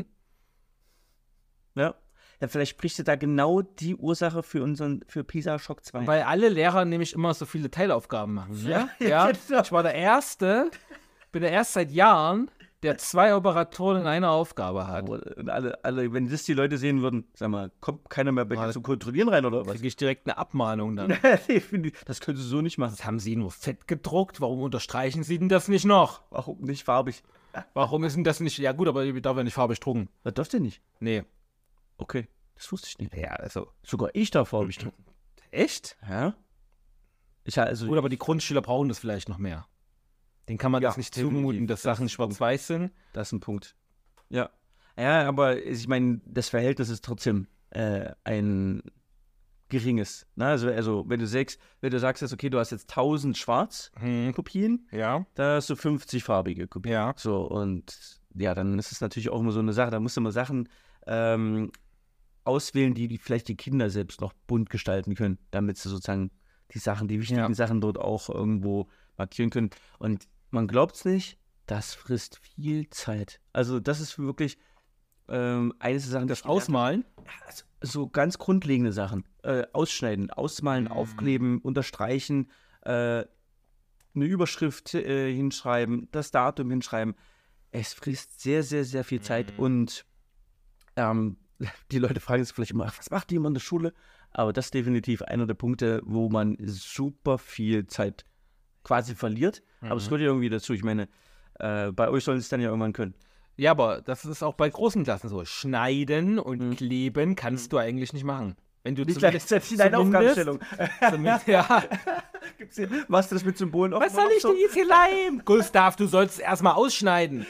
Ja. Ja, vielleicht sprichst du da genau die Ursache für unseren, für PISA Schock zwei. Weil alle Lehrer nämlich immer so viele Teilaufgaben machen. Ne? Ja, Ja, genau. ich war der Erste, bin der Erste seit Jahren, der zwei Operatoren in einer Aufgabe hat. Und alle, alle, wenn das die Leute sehen würden, sag mal, kommt keiner mehr bei dir Ja. zum Kontrollieren rein oder was? Kriege ich direkt eine Abmahnung dann. Nee, finde ich, das können sie so nicht machen. Das haben sie nur fett gedruckt. Warum unterstreichen sie denn das nicht noch? Warum nicht farbig? Warum ist denn das nicht? Ja gut, aber ich darf ja nicht farbig drucken. Das darfst du nicht. Nee. Okay, das wusste ich nicht. Ja, also. Sogar ich darf farbig drucken. Echt? Ja? Ich also, Gut, aber die Grundschüler brauchen das vielleicht noch mehr. Den kann man Ja, das nicht definitiv. zumuten, dass Das Sachen ist ein schwarz-weiß sind. das ist ein Punkt. Ja. Ja, aber ich meine, das Verhältnis ist trotzdem äh, ein geringes. Ne? Also, also wenn du sagst, wenn du sagst, jetzt, okay, du hast jetzt tausend Schwarz-Kopien, Hm. Ja. da hast du fünfzig farbige Kopien. Ja. So, und ja, dann ist es natürlich auch immer so eine Sache, da musst du mal Sachen ähm, auswählen, die, die vielleicht die Kinder selbst noch bunt gestalten können, damit sie sozusagen die Sachen, die wichtigen Ja. Sachen dort auch irgendwo markieren können. Und man glaubt es nicht, das frisst viel Zeit. Also das ist wirklich ähm, eines der Sachen, die Das ich gelernt Ausmalen. habe. Also, so ganz grundlegende Sachen. Äh, ausschneiden, ausmalen, Mhm. aufkleben, unterstreichen, äh, eine Überschrift äh, hinschreiben, das Datum hinschreiben. Es frisst sehr, sehr, sehr viel Zeit Mhm. und ähm, die Leute fragen sich vielleicht immer, ach, was macht jemand in der Schule? Aber das ist definitiv einer der Punkte, wo man super viel Zeit quasi verliert. Aber es Mhm. gehört ja irgendwie dazu. Ich meine, äh, bei euch sollen sie es dann ja irgendwann können. Ja, aber das ist auch bei großen Klassen so. Schneiden und Mhm. kleben kannst du eigentlich nicht machen. Wenn du Nicht zumindest- gleichzeitig in deiner zumindest- Aufgabenstellung. zumindest- ja. Gibt's hier, machst du das mit Symbolen auch Was immer soll noch ich so? denn jetzt hier leimen? Gustav, du sollst es erstmal ausschneiden.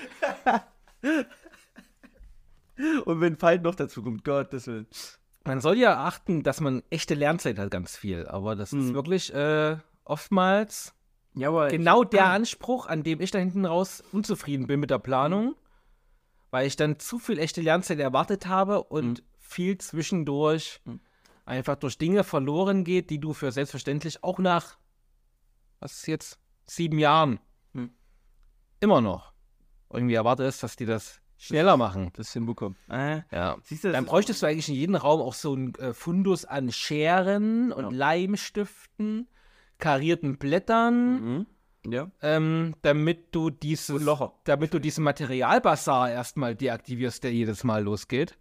Und wenn ein Feind noch dazu kommt, Gottes Willen. Man soll ja achten, dass man echte Lernzeit hat, ganz viel. Aber das ist Mhm. wirklich äh, oftmals Ja, aber genau der Anspruch, an dem ich da hinten raus unzufrieden bin mit der Planung, weil ich dann zu viel echte Lernzeit erwartet habe und Mhm. viel zwischendurch Mhm. einfach durch Dinge verloren geht, die du für selbstverständlich auch nach, was ist jetzt, sieben Jahren Mhm. immer noch irgendwie erwartest, dass die das schneller machen. das hinbekommen. Äh, Ja. siehst du, das Dann ist- bräuchtest du eigentlich in jedem Raum auch so einen äh, Fundus an Scheren und Ja. Leimstiften, karierten Blättern, Mhm. Ja. ähm, damit du dieses, Locher. damit du diesen Materialbazar erstmal deaktivierst, der jedes Mal losgeht.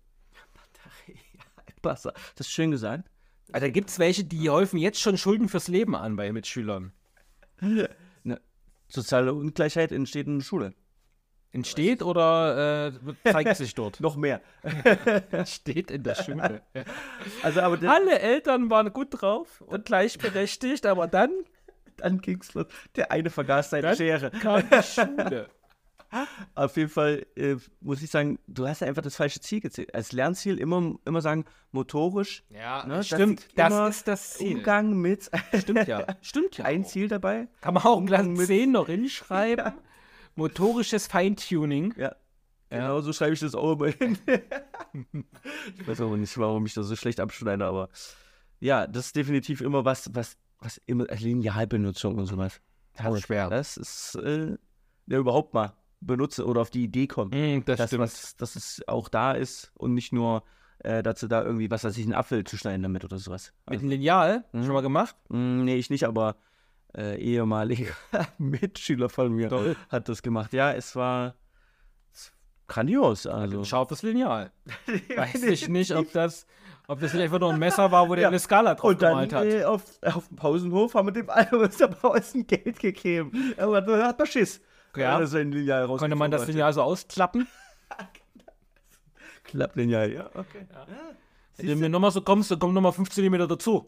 Das ist schön gesagt. Also da gibt es welche, die häufen jetzt schon Schulden fürs Leben an bei Mitschülern. Ne, soziale Ungleichheit entsteht in der Schule. Entsteht oder äh, wird- zeigt sich dort? Noch mehr. Steht in der Schule. Also, aber dann, Alle Eltern waren gut drauf und gleichberechtigt, aber dann dann ging's los. Der eine vergaß seine Dann- Schere. kam die Schule. Auf jeden Fall äh, muss ich sagen, du hast ja einfach das falsche Ziel gezählt. Als Lernziel immer, immer sagen, motorisch, Ja, Ne, das stimmt. ist Das immer ist das Ziel. Umgang mit. Stimmt ja. Stimmt ja. Ein auch. Ziel dabei. Kann man auch Umgang Glas mit- zehn noch hinschreiben. Motorisches Feintuning. Ja. Genau so schreibe ich das auch immer hin. Ich weiß aber nicht, warum ich das so schlecht abschneide, aber ja, das ist definitiv immer was, was, was immer Linealbenutzung und sowas. Oh, schwer. Das ist, äh, der überhaupt mal benutze oder auf die Idee kommt. Mm, das dass, stimmt. was, dass es auch da ist und nicht nur äh, dazu da irgendwie, was weiß ich, einen Apfel zu schneiden damit oder sowas. Mit einem Lineal? Mhm. Schon mal gemacht? Mm, nee, ich nicht, aber äh, ehemaliger Mitschüler von mir Toll. hat das gemacht. Ja, es war grandios. Also. Ein scharfes Lineal. Weiß ich nicht, ob das, ob das nicht einfach nur ein Messer war, wo der eine Skala drauf Und dann gemalt hat. äh, auf, auf dem Pausenhof haben wir dem Albers der Pausen Geld gegeben. Aber da hat man Schiss. Ja. Da sein Lineal Konnte man das rausgezaubert. Lineal so ausklappen? Klapplineal, ja. Okay. Wenn du nochmal so kommst, dann kommen nochmal fünf Zentimeter dazu.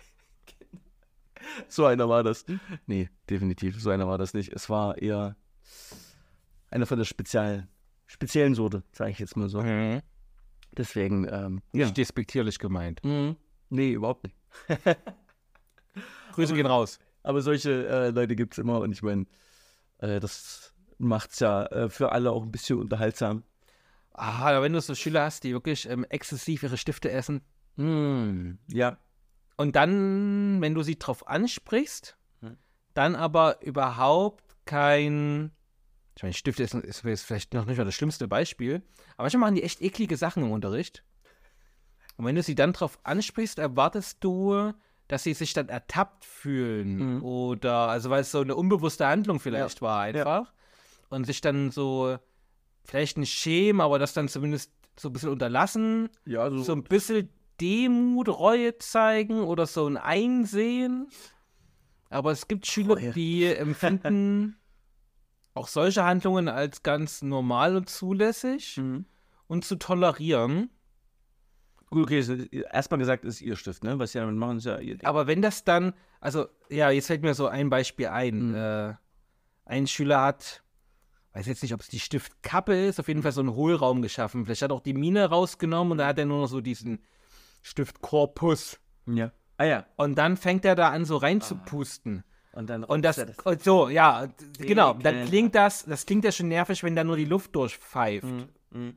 So einer war das. Nee, definitiv, so einer war das nicht. Es war eher einer von der speziellen, speziellen Sorte, sage ich jetzt mal so. Mhm. Deswegen, ähm, ja. Nicht despektierlich gemeint. Mhm. Nee, überhaupt nicht. Grüße gehen raus. Aber solche äh, Leute gibt es immer und ich meine, äh, das macht es ja äh, für alle auch ein bisschen unterhaltsam. Ah, aber wenn du so Schüler hast, die wirklich ähm, exzessiv ihre Stifte essen Mhm. Ja. und dann, wenn du sie drauf ansprichst, Hm. dann aber überhaupt kein. Ich meine, Stifte essen ist jetzt vielleicht noch nicht mal das schlimmste Beispiel, aber manchmal machen die echt eklige Sachen im Unterricht. Und wenn du sie dann drauf ansprichst, erwartest du, dass sie sich dann ertappt fühlen Mhm. oder, also weil es so eine unbewusste Handlung vielleicht war einfach und sich dann so vielleicht nicht schämen, aber das dann zumindest so ein bisschen unterlassen, Ja, so ein bisschen Demut, Reue zeigen oder so ein Einsehen. Aber es gibt Schüler, Reue. die empfinden auch solche Handlungen als ganz normal und zulässig Mhm. und zu tolerieren. Gut, okay, so, erstmal gesagt ist ihr Stift, ne? Was sie damit machen, ist ja ihr Ding. Aber wenn das dann, also ja, jetzt fällt mir so ein Beispiel ein. Mhm. Äh, ein Schüler hat, weiß jetzt nicht, ob es die Stiftkappe ist, auf jeden Fall so einen Hohlraum geschaffen. Vielleicht hat er auch die Mine rausgenommen und da hat er nur noch so diesen Stiftkorpus. Ja. Ah ja. Und dann fängt er da an, so reinzupusten. Und dann Und das, rotzt er und so, ja, d- genau, dann Ekelhaft. klingt das, das klingt ja schon nervig, wenn da nur die Luft durchpfeift. Mhm. Mhm.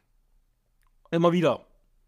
Immer wieder.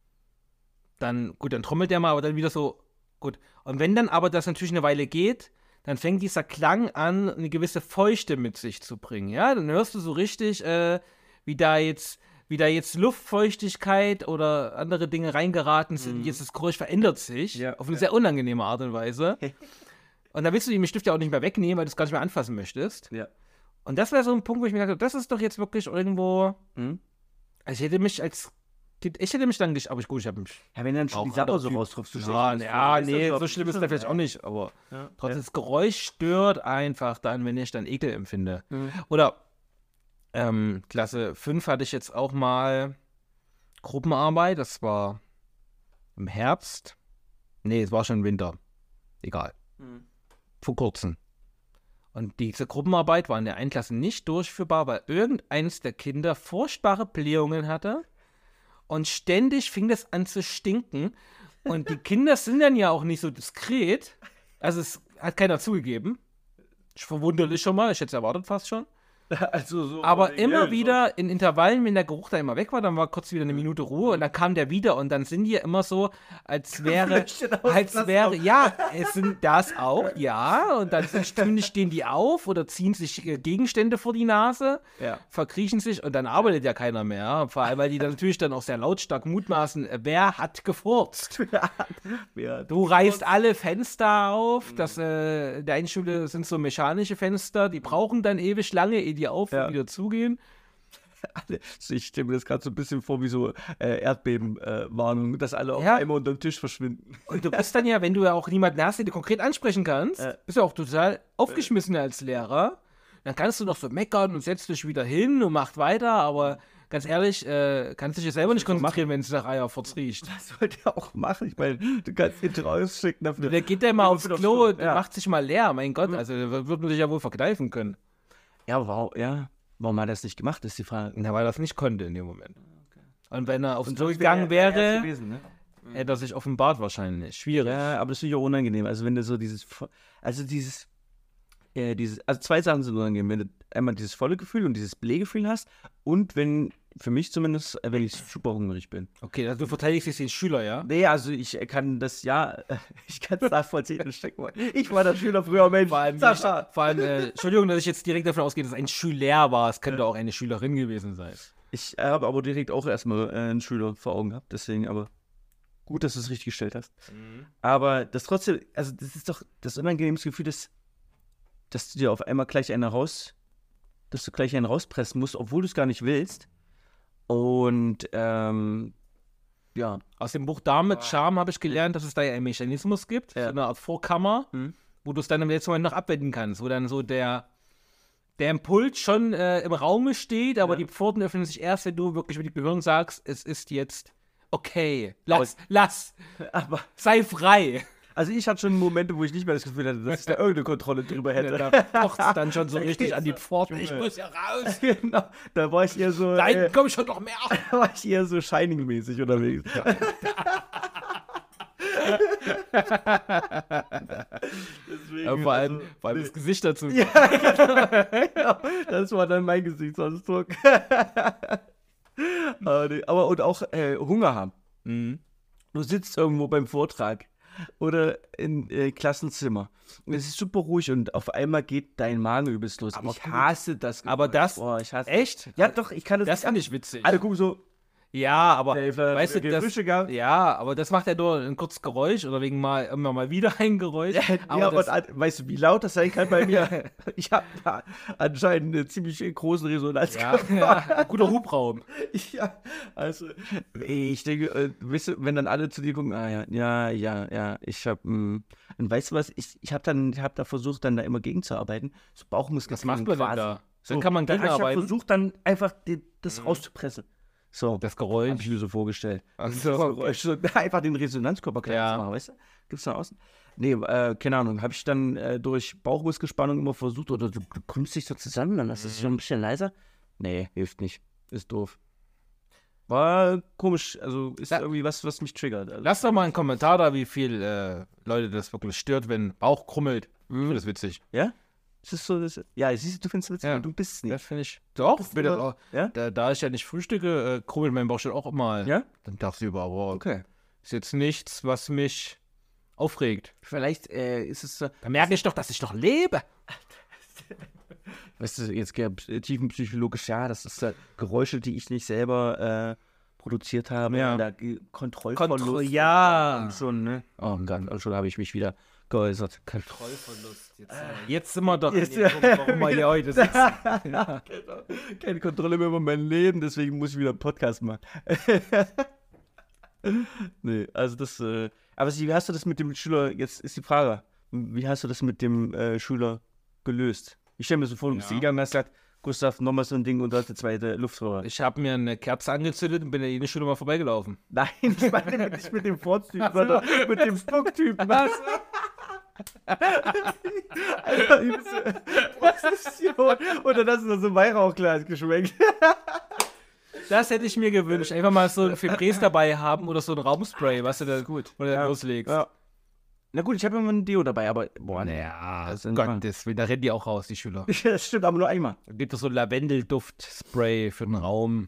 Dann, gut, dann trommelt der mal, aber dann wieder so, gut. Und wenn dann aber das natürlich eine Weile geht, dann fängt dieser Klang an, eine gewisse Feuchte mit sich zu bringen, ja? Dann hörst du so richtig, äh, wie da jetzt, wie da jetzt Luftfeuchtigkeit oder andere Dinge reingeraten sind. Mhm. Jetzt das Geräusch verändert sich Ja, auf eine ja. sehr unangenehme Art und Weise. Und da willst du den Stift ja auch nicht mehr wegnehmen, weil du es gar nicht mehr anfassen möchtest. Ja. Und das wäre so ein Punkt, wo ich mir gedacht habe, das ist doch jetzt wirklich irgendwo. Mhm. Also ich hätte mich als. Ich hätte mich dann gesch. Aber ich, gut, ich habe mich. Ja, wenn dann schon Auch die Sapper so andere raustropfst, du Ja, stehst- ja, ist das nee, überhaupt- so schlimm ist das vielleicht auch nicht. Aber Ja. trotzdem, das Geräusch stört einfach dann, wenn ich dann Ekel empfinde. Mhm. Oder ähm, Klasse fünf hatte ich jetzt auch mal Gruppenarbeit. Das war im Herbst. Nee, es war schon Winter. Egal. Mhm. Vor kurzem. Und diese Gruppenarbeit war in der einen Klasse nicht durchführbar, weil irgendeines der Kinder furchtbare Blähungen hatte. Und ständig fing das an zu stinken. Und die Kinder sind dann ja auch nicht so diskret. Also es hat keiner zugegeben. Ich verwundere dich schon mal, ich hätte es erwartet fast schon. Also so Aber ja, immer so. wieder in Intervallen, wenn der Geruch da immer weg war, dann war kurz wieder eine Minute Ruhe und dann kam der wieder und dann sind die ja immer so, als wäre, Flöckchen aus als Plastik. wäre, ja, es sind das auch, ja, und dann sind- stehen die auf oder ziehen sich äh, Gegenstände vor die Nase, Ja. verkriechen sich und dann arbeitet ja keiner mehr, vor allem, weil die dann natürlich dann auch sehr lautstark mutmaßen, äh, wer hat gefurzt? Ja, Du reißt alle Fenster auf, das, äh, in der einen Schule sind so mechanische Fenster, die brauchen dann ewig lange, ehe die auf Ja. und wieder zugehen. Ich stelle mir das gerade so ein bisschen vor wie so äh, Erdbebenwarnung, dass alle auf Ja. einmal unter dem Tisch verschwinden. Und du bist dann ja, wenn du ja auch niemanden hast, den du konkret ansprechen kannst, Ja. bist du auch total aufgeschmissen als Lehrer. Dann kannst du noch so meckern und setzt dich wieder hin und macht weiter, aber ganz ehrlich, äh, kannst dich ja selber nicht konzentrieren, wenn es nach Eierfurz riecht. Das sollte er auch machen. Ich meine, du kannst ihn rausschicken dafür. Der geht ja mal aufs aufs Klo Klo, und ja. macht sich mal leer, mein Gott, also da wird man sich ja wohl verkneifen können. Ja, wow, ja. Warum hat er das nicht gemacht, ist die Frage. Na, weil er das nicht konnte in dem Moment. Und wenn er aufs Und Klo sonst gegangen wär er- er wäre, erst gewesen, ne? hätte er sich offenbart wahrscheinlich. Schwierig. Ja, aber das finde ich auch unangenehm. Also wenn du so dieses, vo- also dieses, äh, dieses, also zwei Sachen sind unangenehm. Wenn du einmal dieses volle Gefühl und dieses Blähgefühl hast und wenn, für mich zumindest, äh, wenn ich super hungrig bin. Okay, also du verteidigst jetzt den Schüler, ja? Nee, also ich kann das, ja, ich kann es nachvollziehen. Ich war der Schüler früher, Mensch. Vor allem, Sascha. vor allem äh, Entschuldigung, dass ich jetzt direkt davon ausgehe, dass es ein Schüler war. Es könnte auch eine Schülerin gewesen sein. Ich habe aber direkt auch erstmal äh, einen Schüler vor Augen gehabt, deswegen aber gut, dass du es richtig gestellt hast. Aber das trotzdem, also das ist doch das unangenehmste Gefühl, dass, dass du dir auf einmal gleich einen raus, dass du gleich einen rauspressen musst, obwohl du es gar nicht willst. Und ähm, ja, Aus dem Buch Dame mit Charme habe ich gelernt, dass es da ja einen Mechanismus gibt, Ja. so eine Art Vorkammer, Mhm. wo du es dann im letzten Moment noch abwenden kannst, wo dann so der, der Impuls schon äh, im Raume steht, aber Ja. die Pforten öffnen sich erst, wenn du wirklich mit dem Gehirn sagst, es ist jetzt okay, lass, lass, aber sei frei. also ich hatte schon Momente, wo ich nicht mehr das Gefühl hatte, dass ich da irgendeine Kontrolle drüber hätte. Da pocht es dann schon so richtig an die Pforten. Ich muss ja raus. Genau, da war ich eher so, Nein, äh, komm schon noch mehr. da war ich eher so Shining-mäßig unterwegs. Deswegen, Ja, vor allem, also, vor allem nee. das Gesicht dazu. Ja, genau. Das war dann mein Gesichtsausdruck. aber, nee, aber und auch äh, Hunger haben. Mhm. Du sitzt irgendwo beim Vortrag oder in äh, Klassenzimmer. Und es ist super ruhig und auf einmal geht dein Magen übelst los. Aber ich gut. hasse das. Aber das- Boah, ich hasse Echt? Ja, doch, ich kann das. Das fand ich witzig. Alle gucken so. Ja, aber Dave, weißt du, okay, das, Frühstück gehabt? ja, aber das macht ja nur ein kurzes Geräusch oder wegen mal immer mal wieder ein Geräusch. aber ja, das, und an- weißt du, wie laut das sein kann bei mir? Ich habe da anscheinend einen ziemlich großen Resonanz. ja, ja, guter Hubraum. Ja, also, ich denke, äh, weißt du, wenn dann alle zu dir gucken, ah ja, ja, ja, ja, ich hab, mh, und weißt du was, ich, ich habe dann, ich hab da versucht, dann da immer gegenzuarbeiten, so Bauchmuskeln. Was macht man denn da? So, Dann kann man dann hab ich hab gegenarbeiten. versucht, dann einfach den, das rauszupressen. So, Das habe Geräusch. ich mir so vorgestellt. Ach Das so, Geräusch, so, einfach den Resonanzkörper klein Ja. zu machen, weißt du? Gibt's da außen? Nee, äh, keine Ahnung, habe ich dann äh, durch Bauchmuskelspannung immer versucht, oder du, du krümmst dich so zusammen, dann ist es schon ein bisschen leiser. Nee, hilft nicht. Ist doof. War komisch, also ist Ja. irgendwie was, was mich triggert. Also, Lass doch mal einen Kommentar da, wie viel äh, Leute das wirklich stört, wenn Bauch krummelt. Ich finde das witzig. ja? Ist das so, das, ja, siehst du, du findest es witzig, Ja. aber du bist es nicht. Das finde ich. Doch, Bist du bitte. da- auch. Ja? Da, da ich ja nicht frühstücke, äh, krummelt mein Bauch schon auch mal. Ja? Dann tagsüber, aber Okay. ist jetzt nichts, was mich aufregt. Vielleicht äh, ist es so, Da merke ich doch, dass ich noch lebe. weißt du, jetzt äh, tiefenpsychologisch, ja, das ist äh, Geräusche, die ich nicht selber äh, produziert habe. Ja. Da, äh, Kontrollverlust. Kontroll- ja. Und schon, ne? Oh Gott, und schon habe ich mich wieder geäußert. Kontrollverlust. Jetzt, jetzt sind wir doch Jetzt- an dem Punkt, warum wir hier heute sitzen. Ja, genau. Keine Kontrolle mehr über mein Leben, deswegen muss ich wieder einen Podcast machen. Nee, also das, äh, aber wie hast du das mit dem Schüler, jetzt ist die Frage, wie hast du das mit dem äh, Schüler gelöst? Ich stelle mir so vor, du bist Ja. gegangen und hast gesagt, Gustav, nochmal so ein Ding und da ist der zweite Luftrohr. Ich habe mir eine Kerze angezündet und bin in jede Stunde mal vorbeigelaufen. Nein, ich meine nicht mit dem Furztypen, sondern mit dem Spucktypen. Alter, übelste Position. Und dann hast du noch so ein Weihrauchglas geschmeckt. Das hätte ich mir gewünscht. Einfach mal so ein Febreze dabei haben oder so ein Raumspray, was du da gut oder Ja. loslegst. Ja. Na gut, ich habe immer ein Deo dabei, aber boah, nee. Naja, Das oh ist Gott, das, da rennen die auch raus, die Schüler. Das stimmt, aber nur einmal. Da gibt es so Lavendelduft-Spray für den Raum.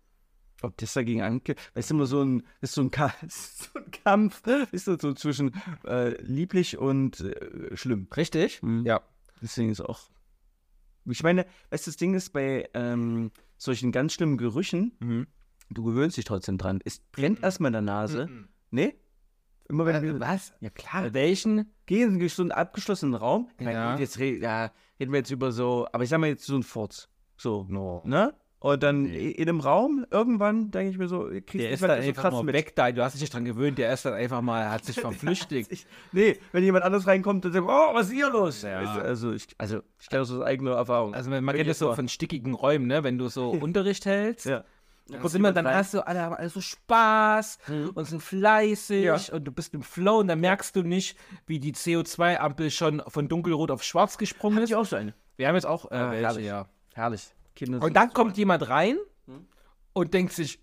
Ob das dagegen ange... Weißt du, immer so ein, ist so ein, Ka so ein Kampf, ist so, so zwischen äh, lieblich und äh, schlimm. Richtig? Mhm. Ja. Deswegen ist auch... Ich meine, weißt du, das Ding ist, bei ähm, solchen ganz schlimmen Gerüchen, Mhm. du gewöhnst dich trotzdem dran. Es brennt erstmal in der Nase. Mhm. Nee? Immer wenn wir... Äh, was? Ja, klar. Bei welchen? Gehen in so einen abgeschlossenen Raum. Ich meine, Ja. gut, jetzt re ja, reden wir jetzt über so... Aber ich sag mal jetzt so ein Furz. So, No. ne? Und dann Nee. in einem Raum, irgendwann denke ich mir so, kriegst Der du ist nicht dann mehr so einfach krass nur mit. weg da. Du hast dich nicht dran gewöhnt. Der ist dann einfach mal, hat sich verflüchtigt. Ich, nee, wenn jemand anderes reinkommt, dann sagt, oh, was ist hier los? Ja. Weißt du, also, ich, also, ich kenne das aus eigener Erfahrung. Also man, man kennt das so von stickigen Räumen, ne? Wenn du so Unterricht hältst. ja. Und immer, dann hast du, alle haben alle so Spaß Mhm. und sind fleißig Ja. und du bist im Flow und dann merkst du nicht, wie die C O zwei Ampel schon von dunkelrot auf schwarz gesprungen Hab ist. ich auch so eine. Wir haben jetzt auch äh, Ah, welche, herrlich. ja. Herrlich. Kinder Und dann kommt jemand rein Hm? und denkt sich,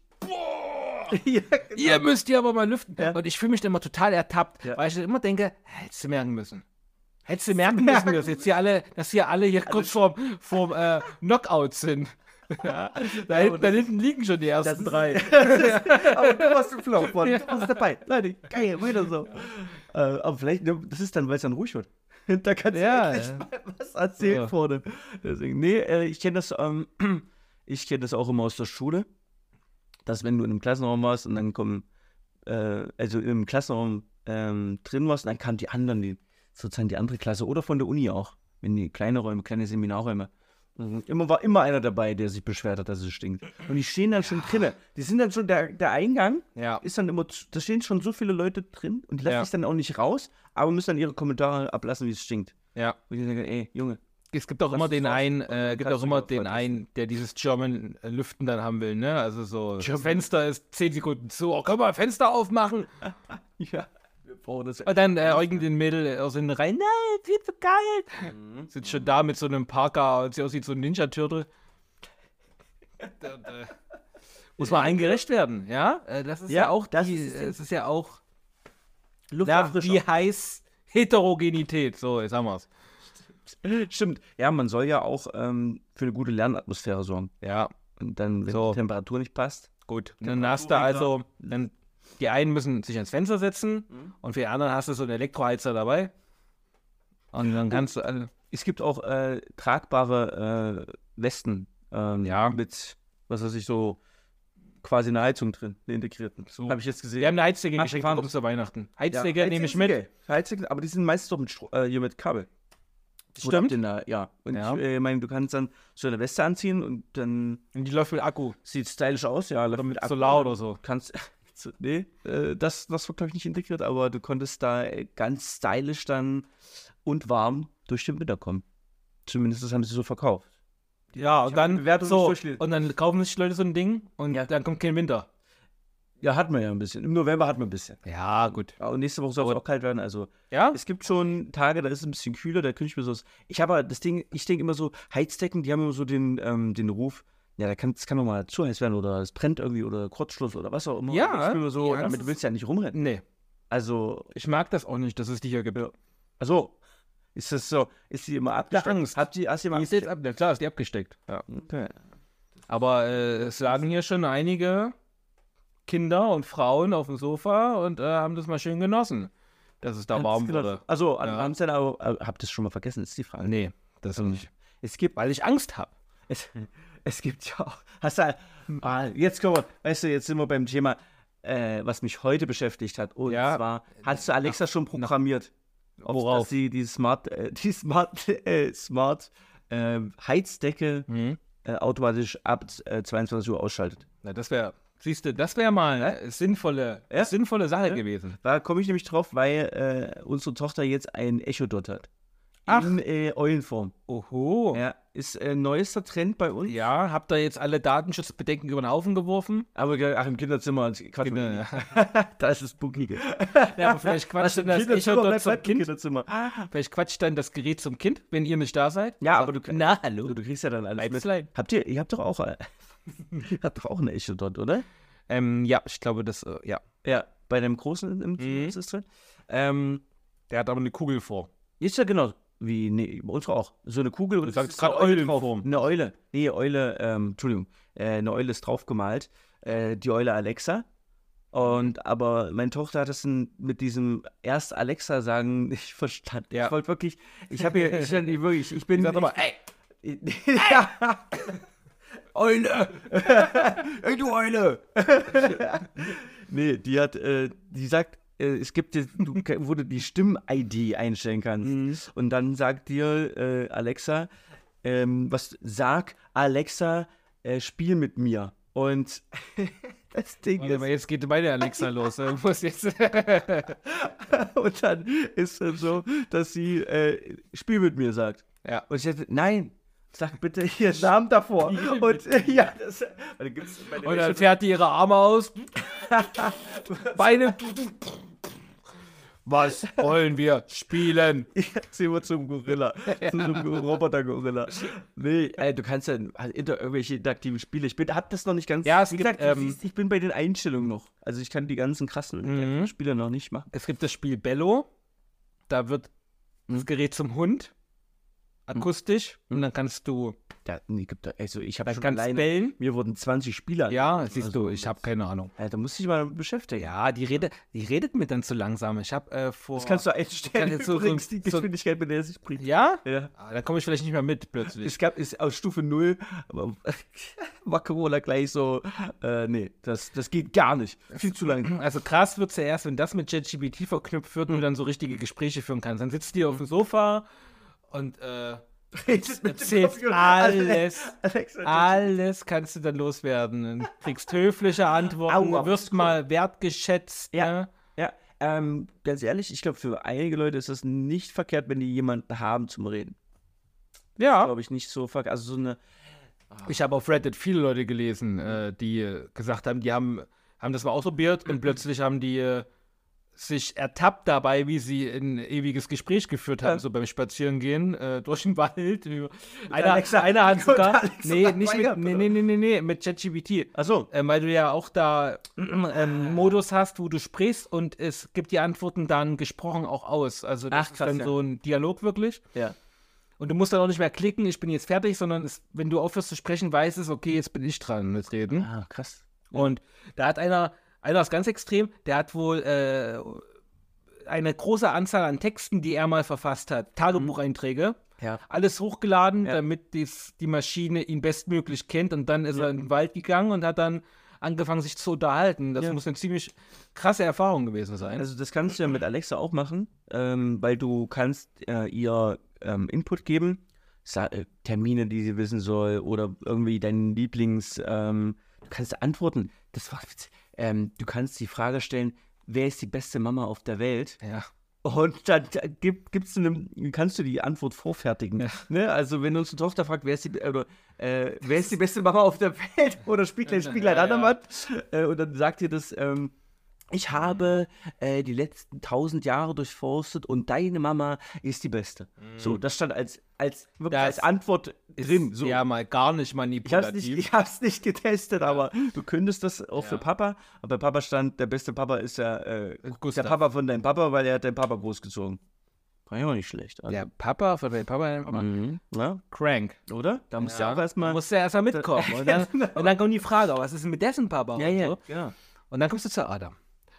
ja, ihr müsst hier aber mal lüften. Ja. Und ich fühle mich dann immer total ertappt, Ja. weil ich dann immer denke, hättest du merken müssen. Hättest du merken müssen, dass jetzt hier alle, dass hier alle hier kurz vorm, vorm äh, Knockout sind. Ja. Da, hinten, da hinten liegen schon die ersten drei. aber du warst im Flow, Mann. Du warst dabei. Leute, geil, weiter so. Äh, aber vielleicht, ne, das ist dann, weil es dann ruhig wird. Da kannst du Ja, wirklich ja. mal was erzählen Ja. vorne. Deswegen, nee, äh, ich kenne das, ähm, ich kenne das auch immer aus der Schule, dass wenn du in einem Klassenraum warst und dann kommen, äh, also im Klassenraum ähm, drin warst, dann kamen die anderen, die, sozusagen die andere Klasse oder von der Uni auch, wenn die kleine Räume, kleine Seminarräume. Mhm. Immer war immer einer dabei, der sich beschwert hat, dass es stinkt. Und die stehen dann schon drinnen. Die sind dann schon, der, der Eingang Ja. ist dann immer, zu- da stehen schon so viele Leute drin und die lassen Ja. sich dann auch nicht raus, aber müssen dann ihre Kommentare ablassen, wie es stinkt. Ja. Und ich denke, ey, Junge. Es gibt auch Lass immer es den raus. einen, Und äh, dann gibt kannst auch du immer wieder den vergessen. einen, der dieses German äh, Lüften dann haben will, ne? Also so, das German. Fenster ist zehn Sekunden zu, oh, können wir Fenster aufmachen? Ja, wir brauchen das. Und dann äh, irgendein Mädel aus den rein, nein, viel zu kalt. Mhm. Sitzt schon da mit so einem Parker und sie aussieht so ein Ninja-Turtle. Und, äh, muss mal allen gerecht werden, ja? Äh, das ist ja, Ja, auch das die, ist es. äh, es ist ja auch, na, Lufterfrischer. wie heißt Heterogenität, so, jetzt haben wir's. Stimmt. Ja, man soll ja auch ähm, für eine gute Lernatmosphäre sorgen. Ja, Und dann, wenn So. die Temperatur nicht passt. gut. Dann hast du also, dann, die einen müssen sich ans Fenster setzen Mhm. und für die anderen hast du so einen Elektroheizer dabei. Und dann kannst du, alle- Es gibt auch äh, tragbare äh, Westen. Ähm, Ja. Mit, was weiß ich, so quasi eine Heizung drin, eine integrierten. So. Habe ich jetzt gesehen. wir haben eine Heizdecke Ach, geschenkt fahren bekommen zu Weihnachten. Ja, Heizdecke nehme ich mit. Heizdecken, Heizdecken, aber die sind meistens doch mit, Stro äh, hier mit Kabel. Oder Stimmt. habt ihr da- ja. Und Ja. ich äh, meine, du kannst dann so eine Weste anziehen und dann Und die läuft mit Akku. sieht stylisch aus, ja. Oder mit Solar oder so. Kannst, so, nee, äh, das, das war, glaube ich, nicht integriert, aber du konntest da äh, ganz stylisch dann und warm durch den Winter kommen. Zumindest das haben sie so verkauft. Ja, und hab die dann, Bewertung nicht so, durchgelesen. und dann kaufen sich Leute so ein Ding und Ja. dann kommt kein Winter. Ja, hat man ja ein bisschen. Im November hat man ein bisschen. Ja, gut. Ja, und nächste Woche soll es Aber- auch kalt werden. Also Ja? es gibt schon Tage, da ist es ein bisschen kühler, da könnte ich mir so. Ich habe aber das Ding, ich denke immer so, Heizdecken, die haben immer so den, ähm, den Ruf, ja, da kann, das kann doch mal zu heiß werden oder es brennt irgendwie oder Kurzschluss oder was auch immer. Ja, Und ich bin immer so, ja, das damit ist- willst du ja nicht rumrennen. Nee. Also, Ich mag das auch nicht, dass es die hier gibt. also, ist das so, ist die immer abgesteckt? Angst. Habt ihr, hast du Die immer ist jetzt ab, ja, klar, ist die abgesteckt. Ja. Okay. Aber äh, es lagen hier schon einige Kinder und Frauen auf dem Sofa und äh, haben das mal schön genossen, dass es da warm wurde. Also, Ja. haben sie dann aber, äh, habt ihr es schon mal vergessen, ist die Frage. Nee, das nicht. Es gibt, Weil ich Angst habe. es, es gibt ja auch, hast du, ah, jetzt kommen wir, weißt du, jetzt sind wir beim Thema, äh, was mich heute beschäftigt hat. Und Ja. zwar, hast du Alexa schon programmiert? Auf, Worauf? Dass sie die Smart, äh, die Smart, äh, Smart äh, Heizdecke Mhm. äh, automatisch ab äh, zweiundzwanzig Uhr ausschaltet. Na, das wäre, siehst du, das wäre mal eine sinnvolle, Ja? sinnvolle Sache Ja? gewesen. Da komme ich nämlich drauf, weil äh, unsere Tochter jetzt ein Echo Dot hat. Ach. In äh, Eulenform. Oho. Ja. Ja, ist äh, neuester Trend bei uns. Habt ihr jetzt alle Datenschutzbedenken über den Haufen geworfen? Aber ge- ach, im Kinderzimmer, Quatsch, Kinder- da ist es spooky. Ja, aber vielleicht quatscht dann das Echo dort bleibt zum im Kind. Kinderzimmer. Vielleicht quatscht dann das Gerät zum Kind, wenn ihr nicht da seid. Ja, aber du, Na, hallo. du, du kriegst ja dann alles mit. Weibslein. Habt ihr, ihr habt doch auch, äh, ihr habt doch auch eine Echo Dot, oder? Ähm, ja, ich glaube, das, äh, ja. Ja, bei dem Großen im Mhm. ist es drin. Ähm, Der hat aber eine Kugel vor. Ist ja genau wie, nee, bei uns auch. So eine Kugel. Du sagst ist gerade eine Eule Eulenform. drauf. Eine Eule. Nee, Eule, ähm, Entschuldigung. Äh, eine Eule ist draufgemalt. Äh, die Eule Alexa. Und, aber meine Tochter hat es n- mit diesem erst Alexa sagen nicht verstanden. Ja. Ich wollte wirklich, ich habe hier, ich, ich, wirklich, ich bin. Sag doch mal, ey, Ja. Eule! Ey, du Eule! Nee, die hat, äh, die sagt, äh, es gibt, jetzt- du, wo du die Stimm-I D einstellen kannst. Und dann sagt dir äh, Alexa, ähm, was, sag Alexa, äh, spiel mit mir. Und das Ding warte ist, mal, jetzt geht meine Alexa los. äh, Muss jetzt. und dann ist es so, dass sie, äh, spiel mit mir sagt. Ja. Und ich dachte, nein, sag bitte hier Namen davor. Und äh, ja, das, weil gibt's bei den Und dann Menschen- fährt die ihre Arme aus. Beine. Was wollen wir spielen? Jetzt sind wir zum Gorilla. Zu einem Roboter-Gorilla. Nee, ey, du kannst ja inter irgendwelche interaktiven Spiele. Ich bin, hab das noch nicht ganz. Ja, es wie gibt, gesagt, du ähm, siehst, ich bin bei den Einstellungen noch. Also ich kann die ganzen krassen Mhm. Spiele noch nicht machen. Es gibt das Spiel Bello. Da wird das Gerät zum Hund. Akustisch. Und dann kannst du Da, nee, gibt da, also ich habe dann schon kannst alleine, bellen. mir wurden zwanzig Spieler. Ja, siehst Also, du, ich habe keine Ahnung. Ja, da musst du dich mal damit beschäftigen. Ja, die, rede, die redet mir dann zu langsam. Ich habe äh, vor. Das kannst du einstellen. Kann jetzt so- übrigens, so- die so- Geschwindigkeit, mit der es sich bringt. Ja? Ja. Ah, dann komme ich vielleicht nicht mehr mit plötzlich. Es gab, ist aus Stufe null, aber war Corona gleich so, äh, nee, das, das geht gar nicht. Viel zu lang. Also krass wird es ja erst, wenn das mit ChatGPT verknüpft wird und du dann so richtige Gespräche führen kannst. Dann sitzt die auf dem Sofa und äh, Redet mit dem erzählst Computer. alles, Alexa, alles kannst du dann loswerden. Dann kriegst höfliche Antworten, Aua, wirst mal wertgeschätzt. Ja. Ne? Ja, ähm, ganz ehrlich, ich glaube, für einige Leute ist das nicht verkehrt, wenn die jemanden haben zum Reden. Ja. Glaube ich nicht so verkehrt. Also so eine, Ich habe auf Reddit viele Leute gelesen, äh, die äh, gesagt haben, die haben, haben das mal ausprobiert und plötzlich haben die äh, sich ertappt dabei, wie sie ein ewiges Gespräch geführt haben, Ja. so beim Spazierengehen äh, durch den Wald. Einer, Alexa. einer hat Mit sogar, Alexa nee, nicht mit, Weigert, nee, oder? nee, nee, nee, nee, mit ChatGPT. achso, Ähm, weil du ja auch da ähm, Modus hast, wo du sprichst und es gibt die Antworten dann gesprochen auch aus. Also das Ach, ist krass, dann ja. so ein Dialog wirklich. ja. Und du musst dann auch nicht mehr klicken, ich bin jetzt fertig, sondern es, wenn du aufhörst zu sprechen, weiß es, okay, jetzt bin ich dran mit Reden. Ah, krass. Und da hat einer, einer ist ganz extrem, der hat wohl äh, eine große Anzahl an Texten, die er mal verfasst hat, Tagebucheinträge, Ja. alles hochgeladen, Ja. damit dies, die Maschine ihn bestmöglich kennt. Und dann ist er in den Wald gegangen und hat dann angefangen, sich zu unterhalten. Das Ja. muss eine ziemlich krasse Erfahrung gewesen sein. Also das kannst du ja mit Alexa auch machen, ähm, weil du kannst äh, ihr ähm, Input geben, Sa äh, Termine, die sie wissen soll oder irgendwie deinen Lieblings, ähm, du kannst antworten. Das war, ähm, du kannst die Frage stellen, wer ist die beste Mama auf der Welt? ja. Und dann da gibt, gibt's eine, kannst du die Antwort vorfertigen. Ja. Ne? Also wenn unsere Tochter fragt, wer ist, die, oder, äh, wer ist die beste Mama auf der Welt? Oder Spieglein, Spieglein Ja, an der ja. Wand. Äh, und dann sagt ihr das, ähm, ich habe äh, die letzten tausend Jahre durchforstet und deine Mama ist die Beste. So, das stand als, als, wirklich Das als Antwort drin. So. Ja, mal gar nicht Ich hab's manipulativ. nicht, ich hab's nicht getestet, aber du könntest das auch für Ja. Papa. Aber bei Papa stand, der beste Papa ist ja äh, der Gustav. Papa von deinem Papa, weil er hat deinen Papa großgezogen. War ja auch nicht schlecht. Also. Der Papa von deinem Papa, deinem Papa. Mhm. Ja, Crank. oder? Da musst du Ja, ja auch erstmal. Da musst du ja erstmal mitkommen. Und dann, Genau. und dann kommt die Frage, was ist denn mit dessen Papa? Ja, und ja, so. ja. Und dann kommst du zu Adam.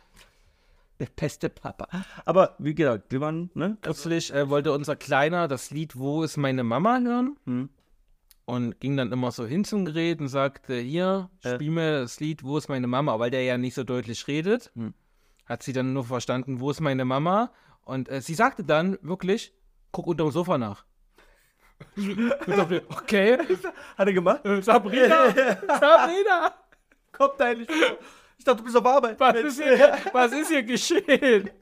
Der beste Papa. Aber wie gesagt, wir waren, ne? Kürzlich äh, wollte unser Kleiner das Lied Wo ist meine Mama hören Hm. und ging dann immer so hin zum Gerät und sagte, hier, Äh. spiel mir das Lied Wo ist meine Mama, weil der ja nicht so deutlich redet. Hm. Hat sie dann nur verstanden, wo ist meine Mama? Und äh, sie sagte dann wirklich, guck unter dem Sofa nach. Und sagte, okay, Hat er gemacht? äh, Sabrina, Sabrina, Kommt eigentlich. Ich dachte, du bist auf Arbeit. was ist hier, was ist hier geschehen?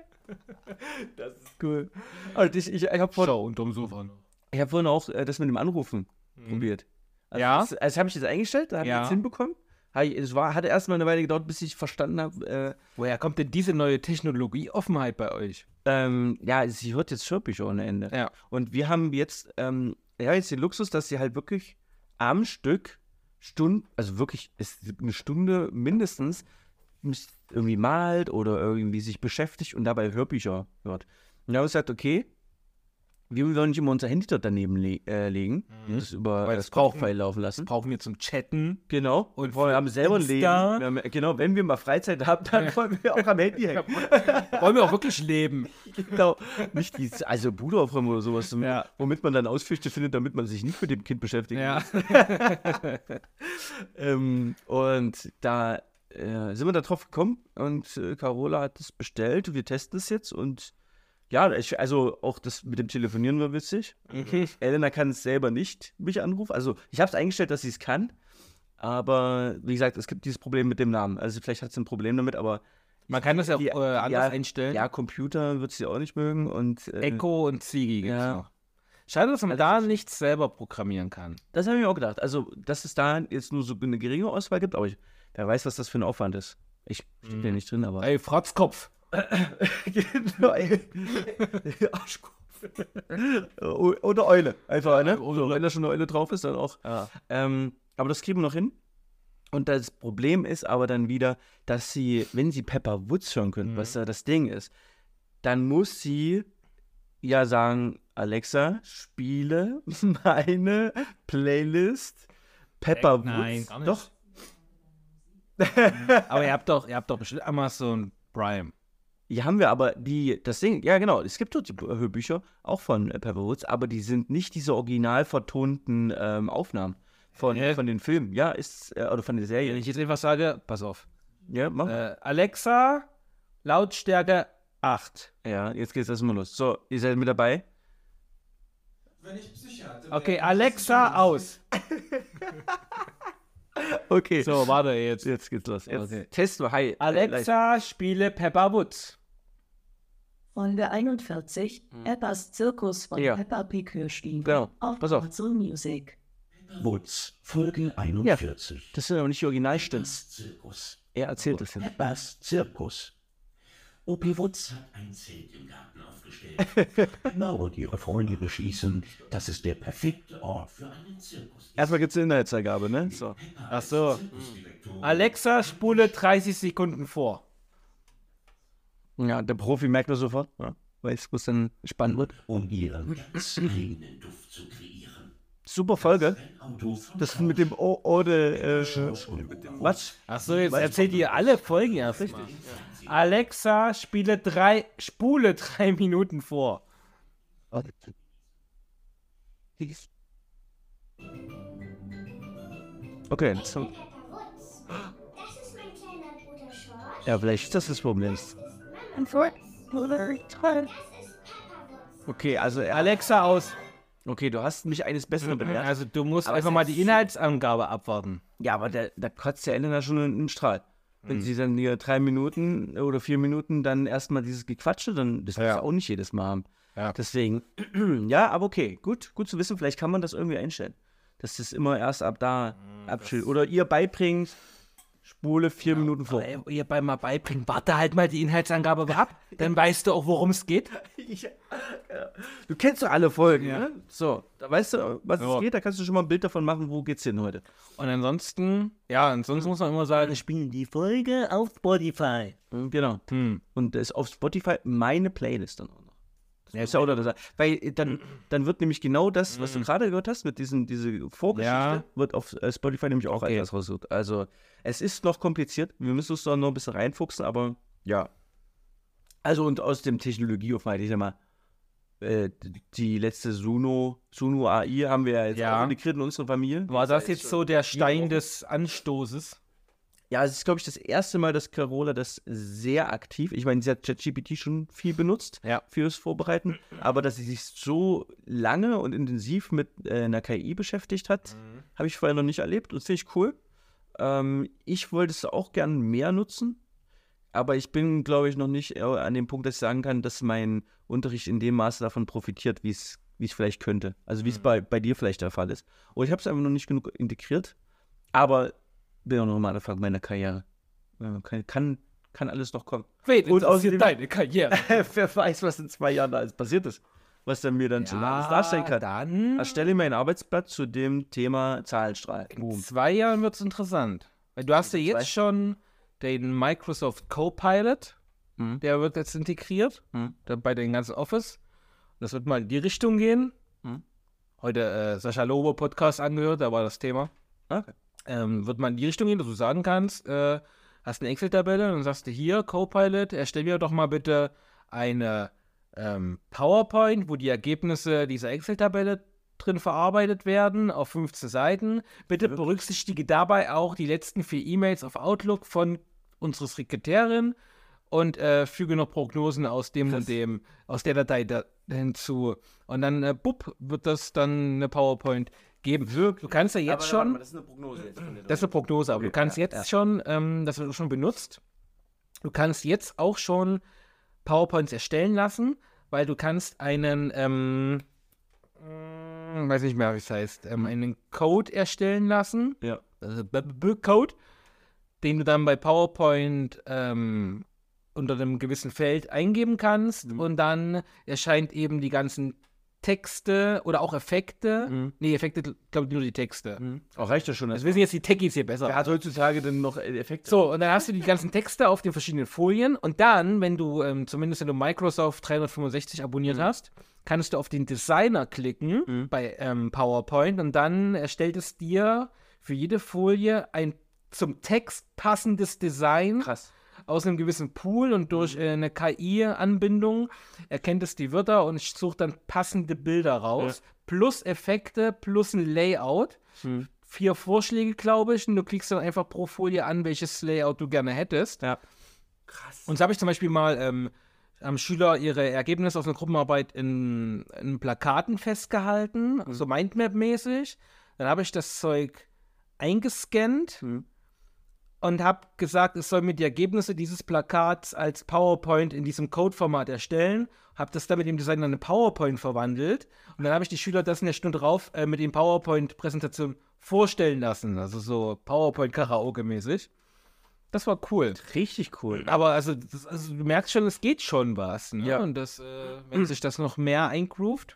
Das ist cool. Also ich, ich, ich habe vorhin, Schau unterm Sofa noch. ich hab vorhin auch äh, das mit dem Anrufen probiert. Also Ja? Das, also habe ich das eingestellt, da habe Ja. ich das hinbekommen. Hab ich- Es war, hatte erstmal eine Weile gedauert, bis ich verstanden habe, äh, Woher kommt denn diese neue Technologieoffenheit bei euch? ähm, ja, sie hört jetzt chirpig ohne Ende. Ja. Und wir haben jetzt, ähm, ja, jetzt den Luxus, dass sie halt wirklich am Stück Stunden, also wirklich ist eine Stunde mindestens mich irgendwie malt oder irgendwie sich beschäftigt und dabei Hörbücher hört. Und dann haben wir gesagt, okay, wir wollen nicht immer unser Handy dort daneben le äh, legen Mhm. und das über Weil das das brauchen- Spotify laufen lassen. Brauchen wir zum Chatten. Genau. Und wir haben selber ein Leben. Wir Insta. haben, genau, wenn wir mal Freizeit haben, dann Ja. wollen wir auch am Handy hängen. Wollen wir auch wirklich leben. Genau. Nicht die, also Bude aufräumen oder sowas, Ja. womit man dann Ausflüchte findet, damit man sich nicht mit dem Kind beschäftigt. Ja. Ähm, und da äh, sind wir da drauf gekommen und äh, Carola hat es bestellt. Wir testen es jetzt und ja, ich, also auch das mit dem Telefonieren war witzig. Elena kann es selber nicht, mich anrufen. Also ich habe es eingestellt, dass sie es kann. Aber wie gesagt, es gibt dieses Problem mit dem Namen. Also vielleicht hat sie ein Problem damit, aber Man kann das ja auch Die- äh, anders ja, einstellen. ja, Computer wird sie auch nicht mögen. Und äh, Echo und Ziggy gibt's ja. noch. Schade, dass man da nichts selber programmieren kann. das habe ich mir auch gedacht. Also, dass es da jetzt nur so eine geringe Auswahl gibt, aber ich, wer weiß, was das für ein Aufwand ist. Ich stehe da nicht drin, aber. Ey, Frotzkopf. Genau, ey. Arschkopf. O- Oder Eule, einfach, ne? So, wenn da schon eine Eule drauf ist, dann auch. Ja. Ähm, aber das kriegen wir noch hin. Und das Problem ist aber dann wieder, dass sie, wenn sie Pepper Woods hören können, Mhm. was da das Ding ist, dann muss sie ja sagen, Alexa, spiele meine Playlist Pepper Woods. Nein, gar nicht. Doch. Aber ihr habt doch, ihr habt doch bestimmt Amazon Prime. Ja, haben wir, aber die, das Ding, ja genau, es gibt dort die Bu- Hörbücher, auch von äh, Pepper Woods, aber die sind nicht diese original vertonten ähm, Aufnahmen von, Hä? von den Filmen. Ja, ist, äh, oder von der Wenn Serie. ich jetzt etwas sage, pass auf. Ja, mach. Äh, Alexa, Lautstärke acht. Ja, jetzt geht's erstmal los. So, ihr seid mit dabei? Wenn ich Psychiater Okay, wäre, Alexa aus. Okay. So, warte jetzt. Jetzt geht's los. Jetzt Okay. testen wir. Hi. Alexa, spiele Pepper Woods. Folge einundvierzig, Peppas Zirkus von Ja. Peppa Pig Hörspiel. Genau, Auf pass auf. Amazon Music. Woods, Folge einundvierzig. Das sind aber nicht die Originalstimmen. Peppas Zirkus. Er erzählt es jetzt. Peppas Zirkus. O P Woods hat ein Zelt im Garten aufgestellt. Peppa und ihre Freunde beschließen, dass es der perfekte Ort für einen Zirkus ist. Erstmal gibt's eine Inhaltsangabe, ne? So. Ach so. Zirkusdirektorin Alexa, spule dreißig Sekunden vor. Ja, der Profi merkt das sofort. Ja. Weiß, wo es dann spannend wird. um ihren ganz eigenen Duft zu kreieren. Super Folge. Ein Auto von Das mit dem O Ode, äh, was? Ach so, jetzt erzählt ihr alle Folgen erstmal. Alexa, spiele drei, spule drei Minuten vor. Okay, so. Pepper Woods. Das ist mein kleiner Bruder George. Ja, vielleicht ist das das Problem. Das ist Mama. Das ist Pepper Woods. Okay, also, er- Alexa aus. okay, du hast mich eines Besseren belehrt. Also du musst Aber einfach es mal ist- die Inhaltsangabe abwarten. Ja, aber da, da kotzt ja Elena schon einen Strahl. Wenn sie dann hier drei Minuten oder vier Minuten dann erstmal dieses Gequatsche, dann das Ja. muss ja auch nicht jedes Mal haben. Ja. Deswegen, ja, aber okay, gut, gut zu wissen, vielleicht kann man das irgendwie einstellen. Dass das immer erst ab da abspielt. Oder ihr beibringt, spule vier Minuten vor. Ey, ihr beim mal beibringen, warte halt mal die Inhaltsangabe ab, dann weißt du auch, worum es geht. Du kennst doch alle Folgen, ne? So, da weißt du, was Ja. es geht, da kannst du schon mal ein Bild davon machen, wo geht's hin heute. Und ansonsten, ja, ansonsten muss man immer sagen, spielen die Folge auf Spotify. Mhm, Genau. Hm. Und das ist auf Spotify meine Playlist dann auch noch. Das ist ja auch noch das. Weil dann, dann wird nämlich genau das, was du gerade gehört hast, mit diesen, diese Vorgeschichte, Ja. wird auf äh, Spotify nämlich auch Okay. als rausgesucht. Also, es ist noch kompliziert. Wir müssen uns da noch ein bisschen reinfuchsen, aber ja. Also, und aus dem Technologieaufwand, ich sag mal, äh, die letzte Suno, Suno A I haben wir ja jetzt Ja. auch integriert in unsere Familie. War das jetzt so der Stein Wochen. des Anstoßes? Ja, es ist, glaube ich, das erste Mal, dass Carola das sehr aktiv, ich meine, sie hat ChatGPT schon viel benutzt Ja. fürs Vorbereiten, aber dass sie sich so lange und intensiv mit äh, einer K I beschäftigt hat, habe ich vorher noch nicht erlebt und finde ich cool. Ähm, ich wollte es auch gern mehr nutzen, aber ich bin, glaube ich, noch nicht äh, an dem Punkt, dass ich sagen kann, dass mein Unterricht in dem Maße davon profitiert, wie es wie es vielleicht könnte. Also wie es bei, bei dir vielleicht der Fall ist. Oder ich habe es einfach noch nicht genug integriert, aber bin auch noch am Anfang meiner Karriere. Ja, Kann, kann, kann alles noch kommen. Wen Und außerdem- interessiert deine Karriere? Wer weiß, was in zwei Jahren da alles passiert ist. Was dann mir dann schon alles darstellen kann. dann Erstelle meinen Arbeitsblatt zu dem Thema Zahlenstrahl. in Boom. zwei Jahren wird es interessant. Weil du hast ja In zwei- jetzt schon den Microsoft Copilot. Mhm. der wird jetzt integriert Mhm. da bei den ganzen Office. Das wird mal in die Richtung gehen. Mhm. Heute äh, Sascha Lobo Podcast angehört, da war das Thema. Okay. Ähm, wird mal in die Richtung gehen, dass du sagen kannst, äh, hast eine Excel-Tabelle und dann sagst du hier, Copilot, erstell mir doch mal bitte eine ähm, PowerPoint, wo die Ergebnisse dieser Excel-Tabelle drin verarbeitet werden, auf fünfzehn Seiten. Bitte berücksichtige dabei auch die letzten vier E-Mails auf Outlook von unserer Sekretärin und äh, füge noch Prognosen aus dem Krass. und dem, aus der Datei da hinzu. Und dann, äh, bupp, wird das dann eine PowerPoint geben. Du kannst ja jetzt schon, das ist eine Prognose jetzt von dir. das ist eine Prognose, aber Okay, du kannst ja, jetzt ja. schon, ähm, das wird schon benutzt, du kannst jetzt auch schon PowerPoints erstellen lassen, weil du kannst einen, ähm, mh, weiß nicht mehr, wie es heißt, ähm, einen Code erstellen lassen, Ja. also B B B-Code, den du dann bei PowerPoint ähm, unter einem gewissen Feld eingeben kannst Mhm. und dann erscheint eben die ganzen Texte oder auch Effekte. Mhm. Nee, Effekte, glaube ich, nur die Texte. Mhm. Auch reicht ja schon. Das wissen jetzt die Techies hier besser. Wer hat heutzutage denn noch äh, Effekte? So, und dann hast du die ganzen Texte auf den verschiedenen Folien und dann, wenn du, ähm, zumindest wenn du Microsoft dreihundertfünfundsechzig abonniert Mhm. hast, kannst du auf den Designer klicken Mhm. bei ähm, PowerPoint und dann erstellt es dir für jede Folie ein zum Text passendes Design Krass. aus einem gewissen Pool und durch äh, eine K I-Anbindung erkennt es die Wörter und sucht dann passende Bilder raus, plus Effekte, plus ein Layout. Mhm. Vier Vorschläge, glaube ich, und du klickst dann einfach pro Folie an, welches Layout du gerne hättest. Ja. Krass. Und so habe ich zum Beispiel mal ähm, haben Schüler ihre Ergebnisse aus einer Gruppenarbeit in, in Plakaten festgehalten, Mhm. so Mindmap-mäßig. Dann habe ich das Zeug eingescannt Mhm. und habe gesagt, es soll mir die Ergebnisse dieses Plakats als PowerPoint in diesem Code-Format erstellen. Habe das dann mit dem Designer in eine PowerPoint verwandelt. Und dann habe ich die Schüler das in der Stunde drauf äh, mit den PowerPoint-Präsentationen vorstellen lassen. Also so PowerPoint-Karaoke-mäßig. Das war cool. Richtig cool. Aber also, das, also du merkst schon, es geht schon was. Ne? Ja. Und das, äh, wenn sich das noch mehr eingroovt,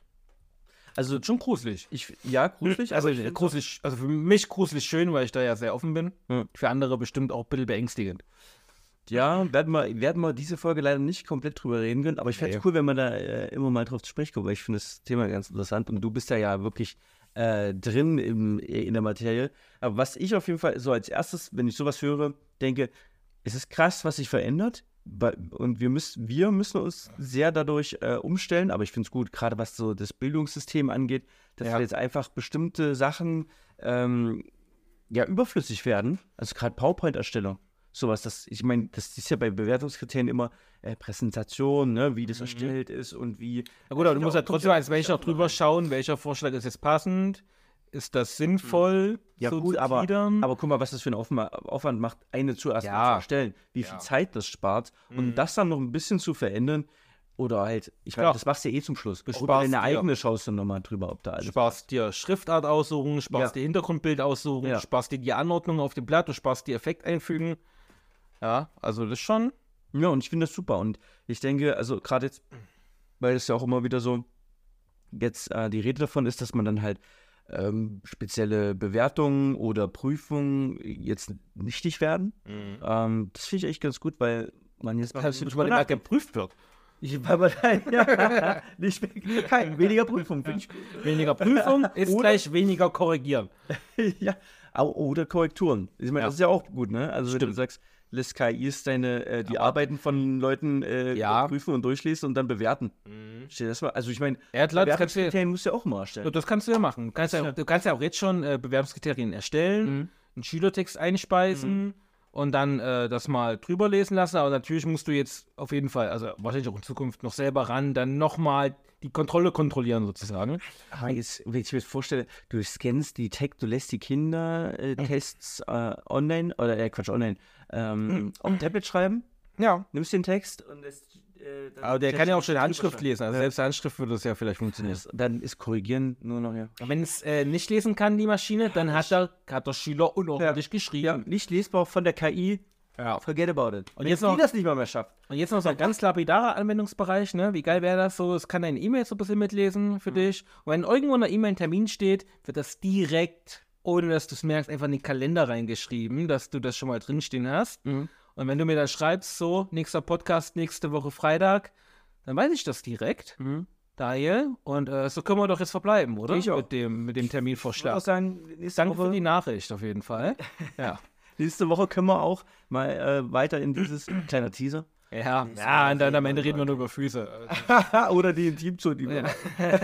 Also schon gruselig. ich, ja, gruselig. Also aber ich äh, find's gruselig, also für mich gruselig schön, weil ich da ja sehr offen bin. Ja. Für andere bestimmt auch ein bisschen beängstigend. auch- Ja, werden wir, werden wir diese Folge leider nicht komplett drüber reden können, aber ich fände es Nee. cool, wenn wir da äh, immer mal drauf zu sprechen kommen, weil ich finde das Thema ganz interessant und du bist ja ja wirklich äh, drin im, in der Materie. Aber was ich auf jeden Fall so als erstes, wenn ich sowas höre, denke, es ist krass, was sich verändert. Ba- Und wir müssen, wir müssen uns sehr dadurch äh, umstellen, aber ich finde es gut, gerade was so das Bildungssystem angeht, dass Ja. jetzt einfach bestimmte Sachen ähm, ja überflüssig werden. Also gerade PowerPoint-Erstellung. Sowas, das, ich meine, das ist ja bei Bewertungskriterien immer äh, Präsentation, ne, wie das erstellt ist und wie. Na gut, aber du Ja, musst ja kommt trotzdem ja- als Mensch noch drüber schauen, welcher Vorschlag ist jetzt passend. Ist das sinnvoll? Ja, so gut, zu aber, gliedern? aber guck mal, was das für ein Aufma- Aufwand macht, eine zuerst mal Ja. zu erstellen, wie viel Ja. Zeit das spart und Mhm. das dann noch ein bisschen zu verändern oder halt, ich Klar. meine, das machst du ja eh zum Schluss. Du Oder sparst deine dir- eigene schaust du nochmal drüber, ob da Du alles. sparst dir Schriftart aussuchen, sparst Ja. dir Hintergrundbild aussuchen, Ja. sparst dir die Anordnung auf dem Blatt, du sparst dir Effekt einfügen. Ja, also das schon. Ja, und ich finde das super. Und ich denke, also gerade jetzt, weil es ja auch immer wieder so jetzt äh, die Rede davon ist, dass man dann halt ähm, spezielle Bewertungen oder Prüfungen jetzt nichtig werden. Ähm, das finde ich echt ganz gut, weil man jetzt Weil man immer geprüft wird. Ich war mal ja, nicht kein weniger Prüfung, finde ich gut. Weniger Prüfung ist Oder- gleich weniger korrigieren. ja, au- oder Korrekturen. Ich meine, Ja. das ist ja auch gut, ne? Also wenn du Stimmt. sagst, lässt K Is deine äh, die Arbeiten von Leuten äh, Ja. prüfen und durchlesen und dann bewerten. Stell dir das mal, also ich meine, Ja, klar, das kannst du, Bewertungskriterien musst du ja auch mal erstellen. das kannst du ja machen. Du kannst ja, du kannst ja auch jetzt schon äh, Bewerbungskriterien erstellen, Mhm. einen Schülertext einspeisen und dann äh, das mal drüber lesen lassen. Aber natürlich musst du jetzt auf jeden Fall, also wahrscheinlich auch in Zukunft noch selber ran, dann nochmal die Kontrolle kontrollieren sozusagen. Aber jetzt, wenn ich mir jetzt vorstelle, du scannst die Tech, du lässt die Kindertests äh, online, oder äh, Quatsch, online, ähm, auf dem Tablet schreiben, Ja. nimmst den Text und lässt äh, dann Aber der kann ja auch schon drüber Handschrift schreiben. lesen. Also Ja. selbst Handschrift würde das ja vielleicht funktionieren. Das- Dann ist Korrigieren nur noch, ja. Wenn es äh, nicht lesen kann, die Maschine, dann hat der, hat der Schüler unordentlich Ja, geschrieben. nicht lesbar von der K I, Ja. forget about it. Und Wenn jetzt die noch- das nicht mal mehr schafft. Und jetzt noch so ein ganz lapidarer Anwendungsbereich, ne? Wie geil wäre das so? Es kann deine E-Mail so ein bisschen mitlesen für dich. Und wenn irgendwo in der E-Mail ein Termin steht, wird das direkt, ohne dass du es merkst, einfach in den Kalender reingeschrieben, dass du das schon mal drinstehen hast. Mhm. Und wenn du mir dann schreibst, so, nächster Podcast, nächste Woche Freitag, dann weiß ich das direkt, Mhm. Daniel. Und äh, so können wir doch jetzt verbleiben, oder? Ich auch. Mit dem, mit dem Ich würde Terminvorschlag. auch sagen, nächste Danke für Woche, die Nachricht auf jeden Fall. Ja. nächste Woche können wir auch mal äh, weiter in dieses kleiner Teaser. Ja, ja, und dann am Ende reden wir nur über Füße. Oder die Intimzone, die wir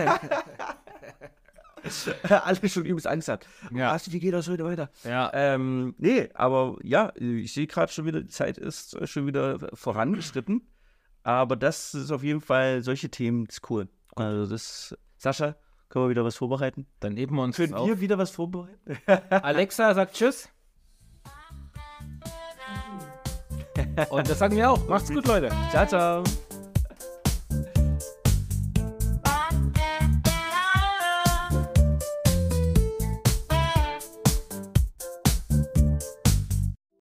alle schon übelst Angst hat. Ja. Was, wie geht das heute weiter? Ja. Ähm, nee, aber ja, ich sehe gerade schon wieder, die Zeit ist äh, schon wieder vorangeschritten. Aber das ist auf jeden Fall, solche Themen, das ist cool. Also das, Sascha, können wir wieder was vorbereiten? Dann heben wir uns Können auf. wir wieder was vorbereiten? Alexa sagt Tschüss. Und das sagen wir auch. Macht's gut, Leute. Ciao, ciao.